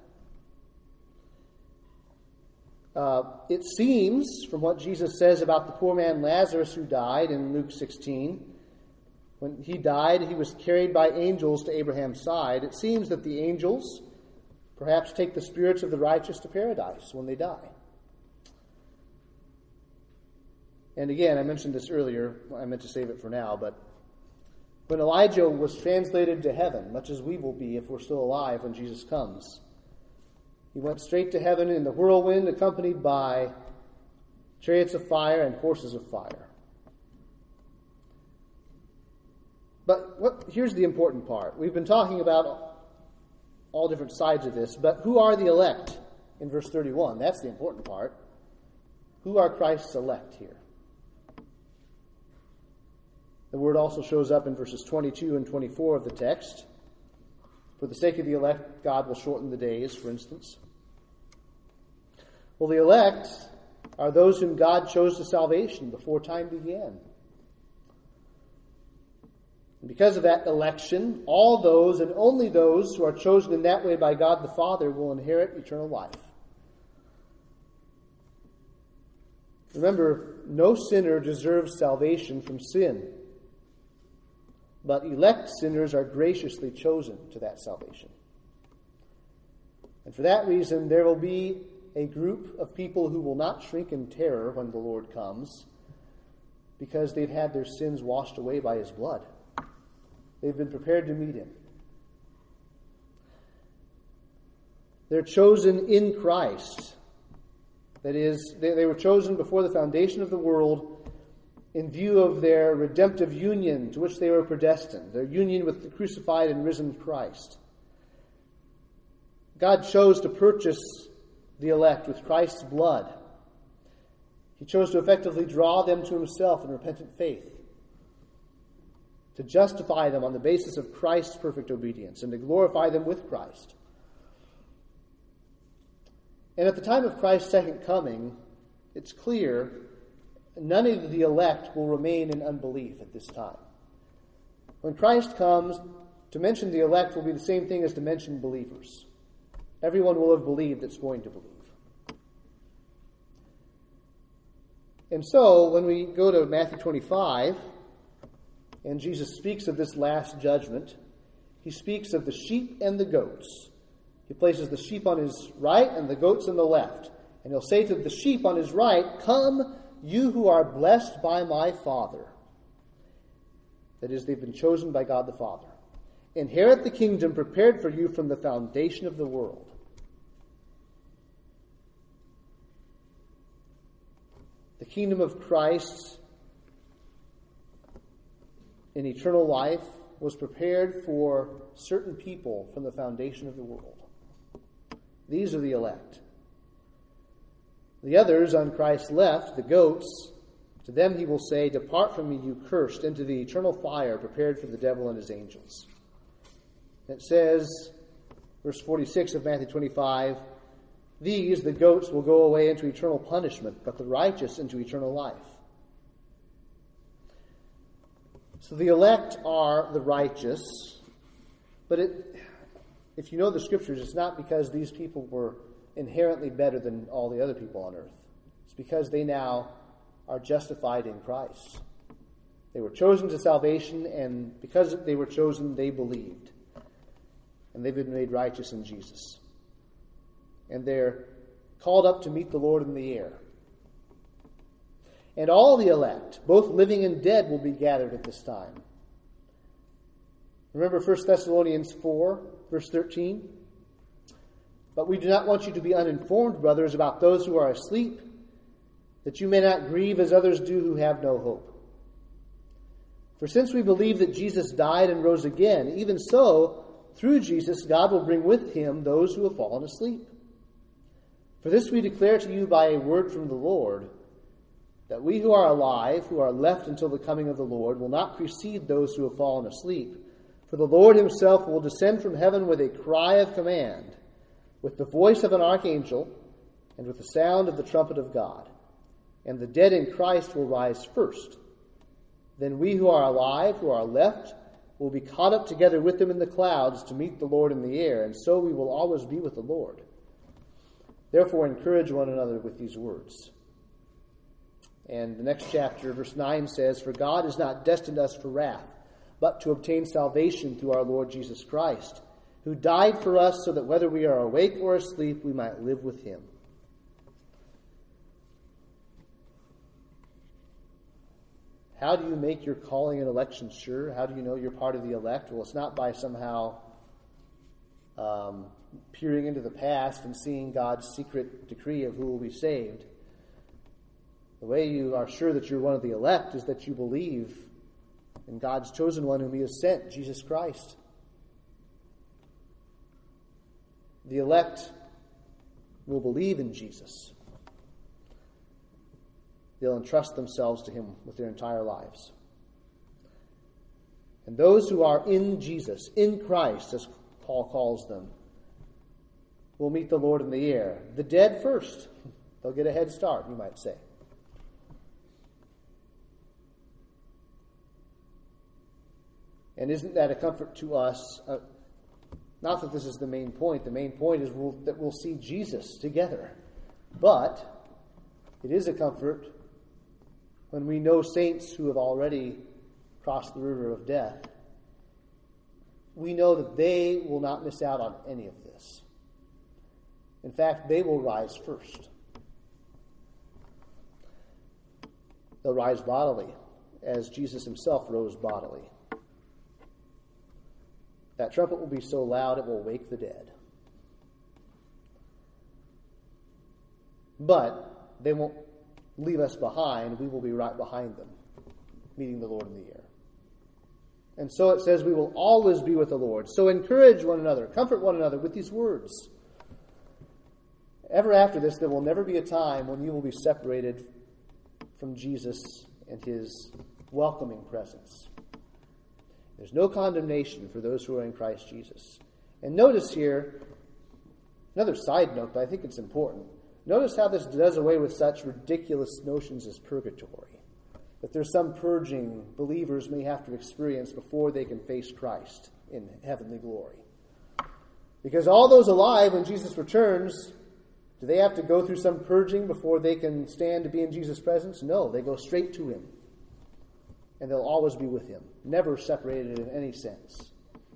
It seems, from what Jesus says about the poor man Lazarus who died in Luke 16, when he died, he was carried by angels to Abraham's side. It seems that the angels perhaps take the spirits of the righteous to paradise when they die. And again, I mentioned this earlier. I meant to save it for now, but when Elijah was translated to heaven, much as we will be if we're still alive when Jesus comes, he went straight to heaven in the whirlwind, accompanied by chariots of fire and horses of fire. But here's the important part. We've been talking about all different sides of this, but who are the elect in verse 31? That's the important part. Who are Christ's elect here? The word also shows up in verses 22 and 24 of the text. For the sake of the elect, God will shorten the days, for instance. Well, the elect are those whom God chose to salvation before time began. And because of that election, all those and only those who are chosen in that way by God the Father will inherit eternal life. Remember, no sinner deserves salvation from sin, but elect sinners are graciously chosen to that salvation. And for that reason, there will be a group of people who will not shrink in terror when the Lord comes, because they've had their sins washed away by his blood. They've been prepared to meet him. They're chosen in Christ. That is, they were chosen before the foundation of the world in view of their redemptive union to which they were predestined, their union with the crucified and risen Christ. God chose to purchase the elect with Christ's blood. He chose to effectively draw them to himself in repentant faith, to justify them on the basis of Christ's perfect obedience, and to glorify them with Christ. And at the time of Christ's second coming, it's clear none of the elect will remain in unbelief at this time. When Christ comes, to mention the elect will be the same thing as to mention believers. Everyone will have believed that's going to believe. And so, when we go to Matthew 25, and Jesus speaks of this last judgment, he speaks of the sheep and the goats. He places the sheep on his right and the goats on the left. And he'll say to the sheep on his right, "Come, you who are blessed by my Father." That is, they've been chosen by God the Father. "Inherit the kingdom prepared for you from the foundation of the world." The kingdom of Christ in eternal life was prepared for certain people from the foundation of the world. These are the elect. The others on Christ's left, the goats, to them he will say, "Depart from me, you cursed, into the eternal fire prepared for the devil and his angels." It says, verse 46 of Matthew 25, "These, the goats, will go away into eternal punishment, but the righteous into eternal life." So the elect are the righteous, but if you know the Scriptures, it's not because these people were inherently better than all the other people on earth. It's because they now are justified in Christ. They were chosen to salvation, and because they were chosen, they believed. And they've been made righteous in Jesus. And they're called up to meet the Lord in the air. And all the elect, both living and dead, will be gathered at this time. Remember 1 Thessalonians 4, verse 13? "But we do not want you to be uninformed, brothers, about those who are asleep, that you may not grieve as others do who have no hope. For since we believe that Jesus died and rose again, even so, through Jesus, God will bring with him those who have fallen asleep. For this we declare to you by a word from the Lord, that we who are alive, who are left until the coming of the Lord, will not precede those who have fallen asleep. For the Lord himself will descend from heaven with a cry of command, with the voice of an archangel, and with the sound of the trumpet of God. And the dead in Christ will rise first. Then we who are alive, who are left, will be caught up together with them in the clouds to meet the Lord in the air, and so we will always be with the Lord. Therefore encourage one another with these words." And the next chapter, verse 9 says, "For God has not destined us for wrath, but to obtain salvation through our Lord Jesus Christ, who died for us so that whether we are awake or asleep, we might live with him." How do you make your calling and election sure? How do you know you're part of the elect? Well, it's not by somehow peering into the past and seeing God's secret decree of who will be saved. The way you are sure that you're one of the elect is that you believe in God's chosen one whom he has sent, Jesus Christ. The elect will believe in Jesus. They'll entrust themselves to him with their entire lives. And those who are in Jesus, in Christ, as Paul calls them, will meet the Lord in the air. The dead first. They'll get a head start, you might say. And isn't that a comfort to us? Not that this is the main point. The main point is that we'll see Jesus together. But it is a comfort when we know saints who have already crossed the river of death. We know that they will not miss out on any of this. In fact, they will rise first. They'll rise bodily, as Jesus himself rose bodily. That trumpet will be so loud it will wake the dead. But they won't leave us behind. We will be right behind them, meeting the Lord in the air. And so it says we will always be with the Lord. So encourage one another, comfort one another with these words. Ever after this, there will never be a time when you will be separated from Jesus and his welcoming presence. There's no condemnation for those who are in Christ Jesus. And notice here, another side note, but I think it's important. Notice how this does away with such ridiculous notions as purgatory. That there's some purging believers may have to experience before they can face Christ in heavenly glory. Because all those alive when Jesus returns, do they have to go through some purging before they can stand to be in Jesus' presence? No, they go straight to him. And they'll always be with him, never separated in any sense.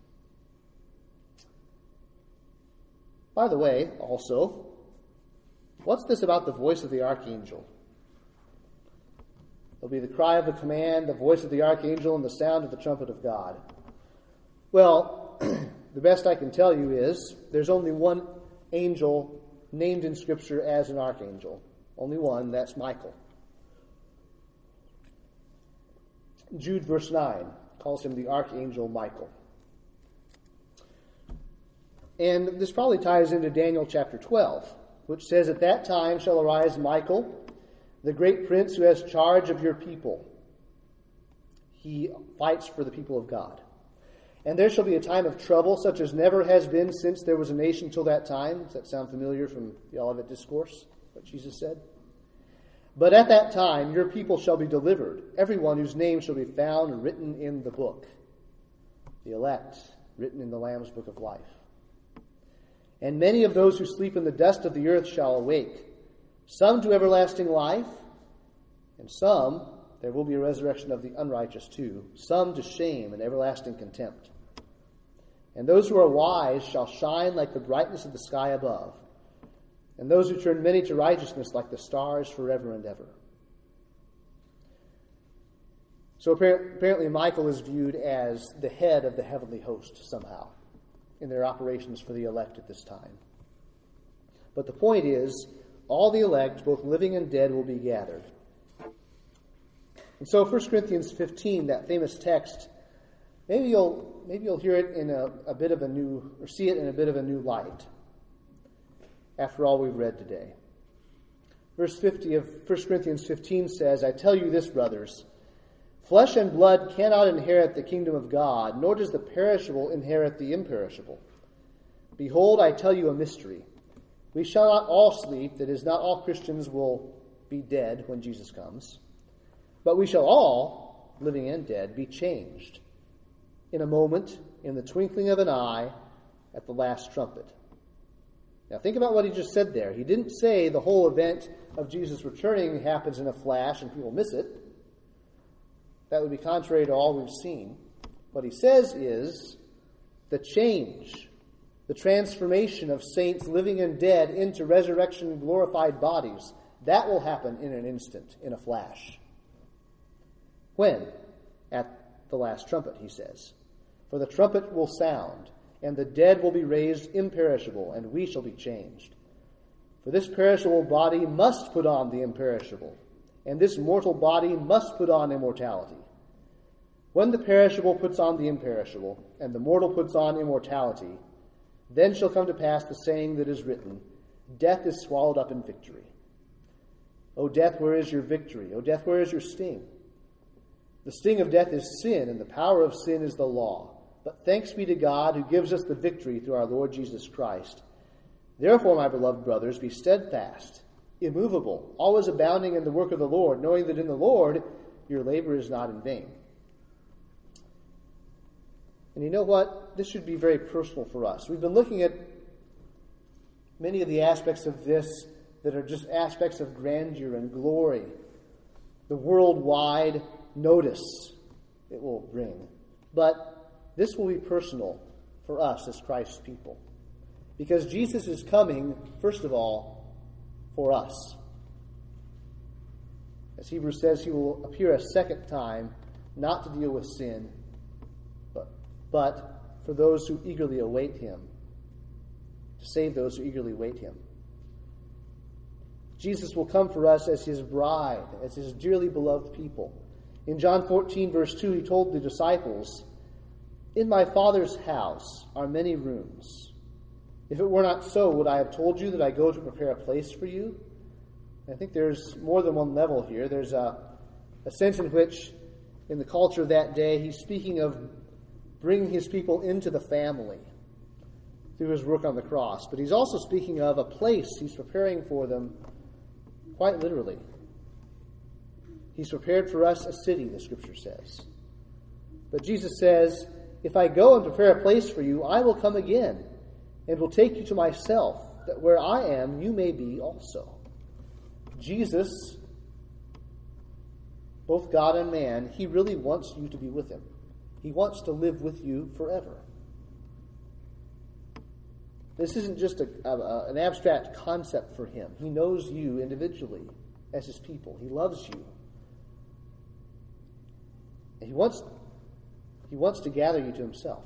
By the way, also, what's this about the voice of the archangel? There'll be the cry of the command, the voice of the archangel, and the sound of the trumpet of God. Well, the best I can tell you is there's only one angel named in Scripture as an archangel. Only one, that's Michael. Jude verse 9 calls him the archangel Michael. And this probably ties into Daniel chapter 12, which says, "At that time shall arise Michael, the great prince who has charge of your people." He fights for the people of God. "And there shall be a time of trouble, such as never has been since there was a nation till that time." Does that sound familiar from the Olivet Discourse, what Jesus said? "But at that time your people shall be delivered, everyone whose name shall be found written in the book." The elect, written in the Lamb's book of life. "And many of those who sleep in the dust of the earth shall awake, some to everlasting life, and some, there will be a resurrection of the unrighteous too, some to shame and everlasting contempt. And those who are wise shall shine like the brightness of the sky above, and those who turn many to righteousness like the stars forever and ever." So apparently Michael is viewed as the head of the heavenly host somehow in their operations for the elect at this time. But the point is, all the elect, both living and dead, will be gathered. And so 1 Corinthians 15, that famous text, maybe you'll hear it in a bit of a new, or see it in a bit of a new light after all we've read today. Verse 50 of 1 Corinthians 15 says, "I tell you this, brothers, flesh and blood cannot inherit the kingdom of God, nor does the perishable inherit the imperishable. Behold, I tell you a mystery. We shall not all sleep, that is, not all Christians will be dead when Jesus comes, but we shall all, living and dead, be changed in a moment, in the twinkling of an eye, at the last trumpet." Now think about what he just said there. He didn't say the whole event of Jesus returning happens in a flash and people miss it. That would be contrary to all we've seen. What he says is the change, the transformation of saints living and dead into resurrection glorified bodies, that will happen in an instant, in a flash. When? At the last trumpet, he says. "For the trumpet will sound, and the dead will be raised imperishable, and we shall be changed. For this perishable body must put on the imperishable, and this mortal body must put on immortality. When the perishable puts on the imperishable, and the mortal puts on immortality, then shall come to pass the saying that is written, Death is swallowed up in victory. O death, where is your victory? O death, where is your sting? The sting of death is sin, and the power of sin is the law. But thanks be to God who gives us the victory through our Lord Jesus Christ. Therefore, my beloved brothers, be steadfast, immovable, always abounding in the work of the Lord, knowing that in the Lord your labor is not in vain. And you know what? This should be very personal for us. We've been looking at many of the aspects of this that are just aspects of grandeur and glory, the worldwide notice it will bring. But this will be personal for us as Christ's people. Because Jesus is coming, first of all, for us. As Hebrews says, he will appear a second time, not to deal with sin, but for those who eagerly await him, to save those who eagerly await him. Jesus will come for us as his bride, as his dearly beloved people. In John 14, verse 2, he told the disciples, "In my Father's house are many rooms. If it were not so, would I have told you that I go to prepare a place for you?" I think there's more than one level here. There's a sense in which, in the culture of that day, he's speaking of bringing his people into the family through his work on the cross. But he's also speaking of a place he's preparing for them, quite literally. He's prepared for us a city, the Scripture says. But Jesus says, "If I go and prepare a place for you, I will come again and will take you to myself, that where I am, you may be also." Jesus, both God and man, he really wants you to be with him. He wants to live with you forever. This isn't just an abstract concept for him. He knows you individually as his people. He loves you. And he wants to gather you to himself.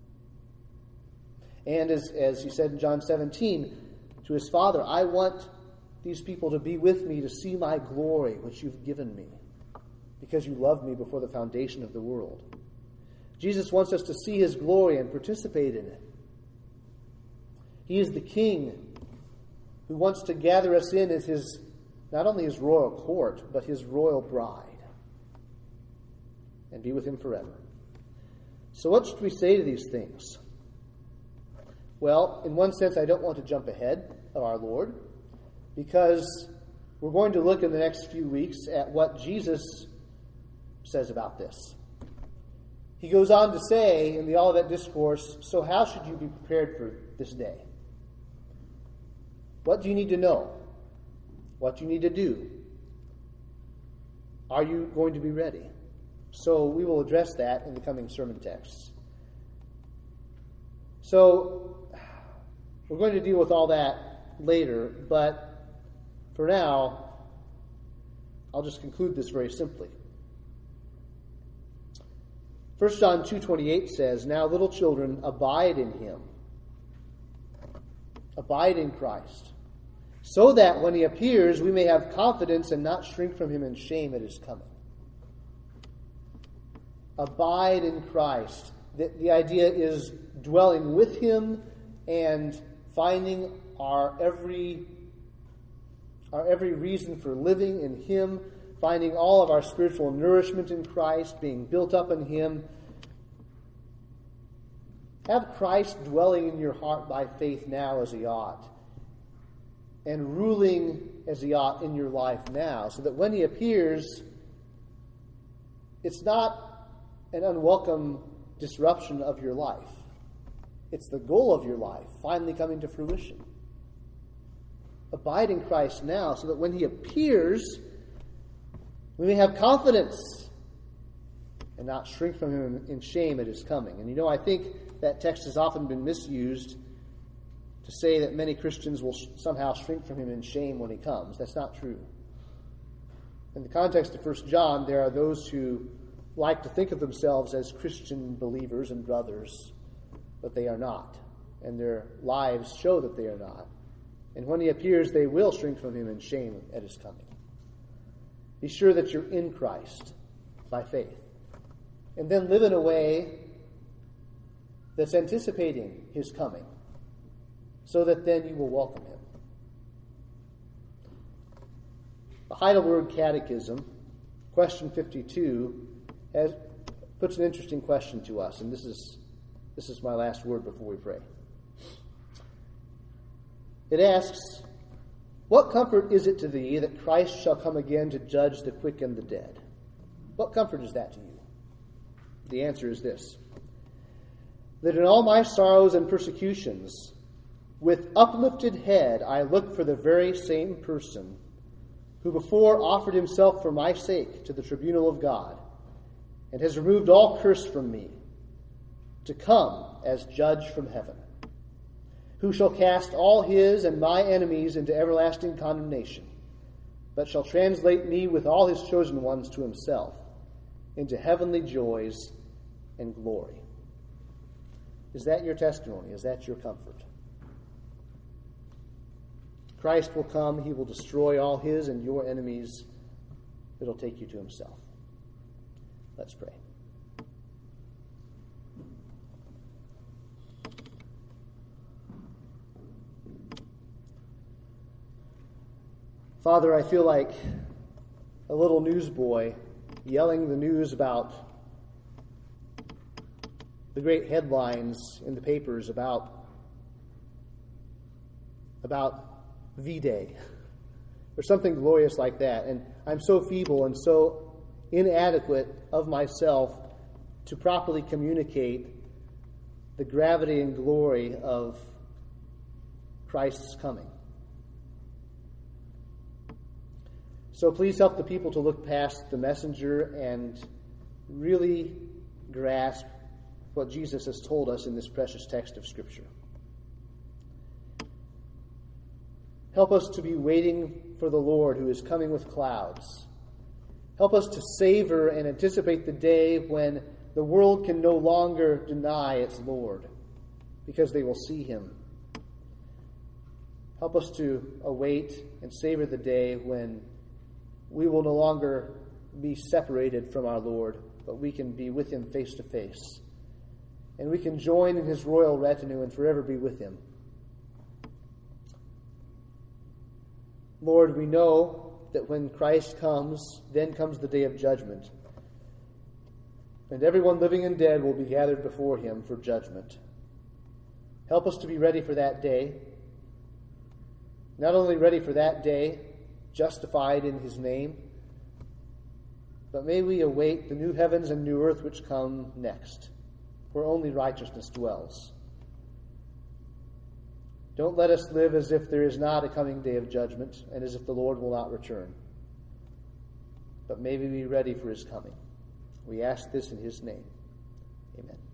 And as he said in John 17 to his Father, "I want these people to be with me to see my glory, which you've given me, because you loved me before the foundation of the world." Jesus wants us to see his glory and participate in it. He is the King who wants to gather us in as his, not only his royal court, but his royal bride, and be with him forever. So what should we say to these things? Well, in one sense, I don't want to jump ahead of our Lord, because we're going to look in the next few weeks at what Jesus says about this. He goes on to say in the Olivet Discourse, "So how should you be prepared for this day? What do you need to know? What do you need to do? Are you going to be ready?" So we will address that in the coming sermon texts. So we're going to deal with all that later, but for now, I'll just conclude this very simply. 1 John 2:28 says, "Now little children, abide in him." Abide in Christ, so that when he appears, we may have confidence and not shrink from him in shame at his coming. Abide in Christ. The idea is dwelling with him and finding our every reason for living in him, finding all of our spiritual nourishment in Christ, being built up in him. Have Christ dwelling in your heart by faith now as he ought, and ruling as he ought in your life now, so that when he appears, it's not an unwelcome disruption of your life. It's the goal of your life finally coming to fruition. Abide in Christ now, so that when he appears, we may have confidence and not shrink from him in shame at his coming. And I think that text has often been misused to say that many Christians will somehow shrink from him in shame when he comes. That's not true. In the context of 1 John, there are those who like to think of themselves as Christian believers and brothers, but they are not. And their lives show that they are not. And when he appears, they will shrink from him in shame at his coming. Be sure that you're in Christ by faith. And then live in a way that's anticipating his coming, so that then you will welcome him. The Heidelberg Catechism, question 52, puts an interesting question to us, and this is my last word before we pray. It asks, what comfort is it to thee that Christ shall come again to judge the quick and the dead? What comfort is that to you? The answer is this: that in all my sorrows and persecutions, with uplifted head I look for the very same person who before offered himself for my sake to the tribunal of God, and has removed all curse from me, to come as judge from heaven, who shall cast all his and my enemies into everlasting condemnation, but shall translate me with all his chosen ones to himself, into heavenly joys and glory. Is that your testimony? Is that your comfort? Christ will come. He will destroy all his and your enemies. It'll take you to himself. Let's pray. Father, I feel like a little newsboy yelling the news about the great headlines in the papers about V-Day or something glorious like that. And I'm so feeble and so inadequate of myself to properly communicate the gravity and glory of Christ's coming. So please help the people to look past the messenger and really grasp what Jesus has told us in this precious text of Scripture. Help us to be waiting for the Lord who is coming with clouds. Help us to savor and anticipate the day when the world can no longer deny its Lord, because they will see him. Help us to await and savor the day when we will no longer be separated from our Lord, but we can be with him face to face. And we can join in his royal retinue and forever be with him. Lord, we know that when Christ comes, then comes the day of judgment. And everyone living and dead will be gathered before him for judgment. Help us to be ready for that day. Not only ready for that day, justified in his name, but may we await the new heavens and new earth which come next, where only righteousness dwells. Don't let us live as if there is not a coming day of judgment and as if the Lord will not return. But may we be ready for his coming. We ask this in his name. Amen.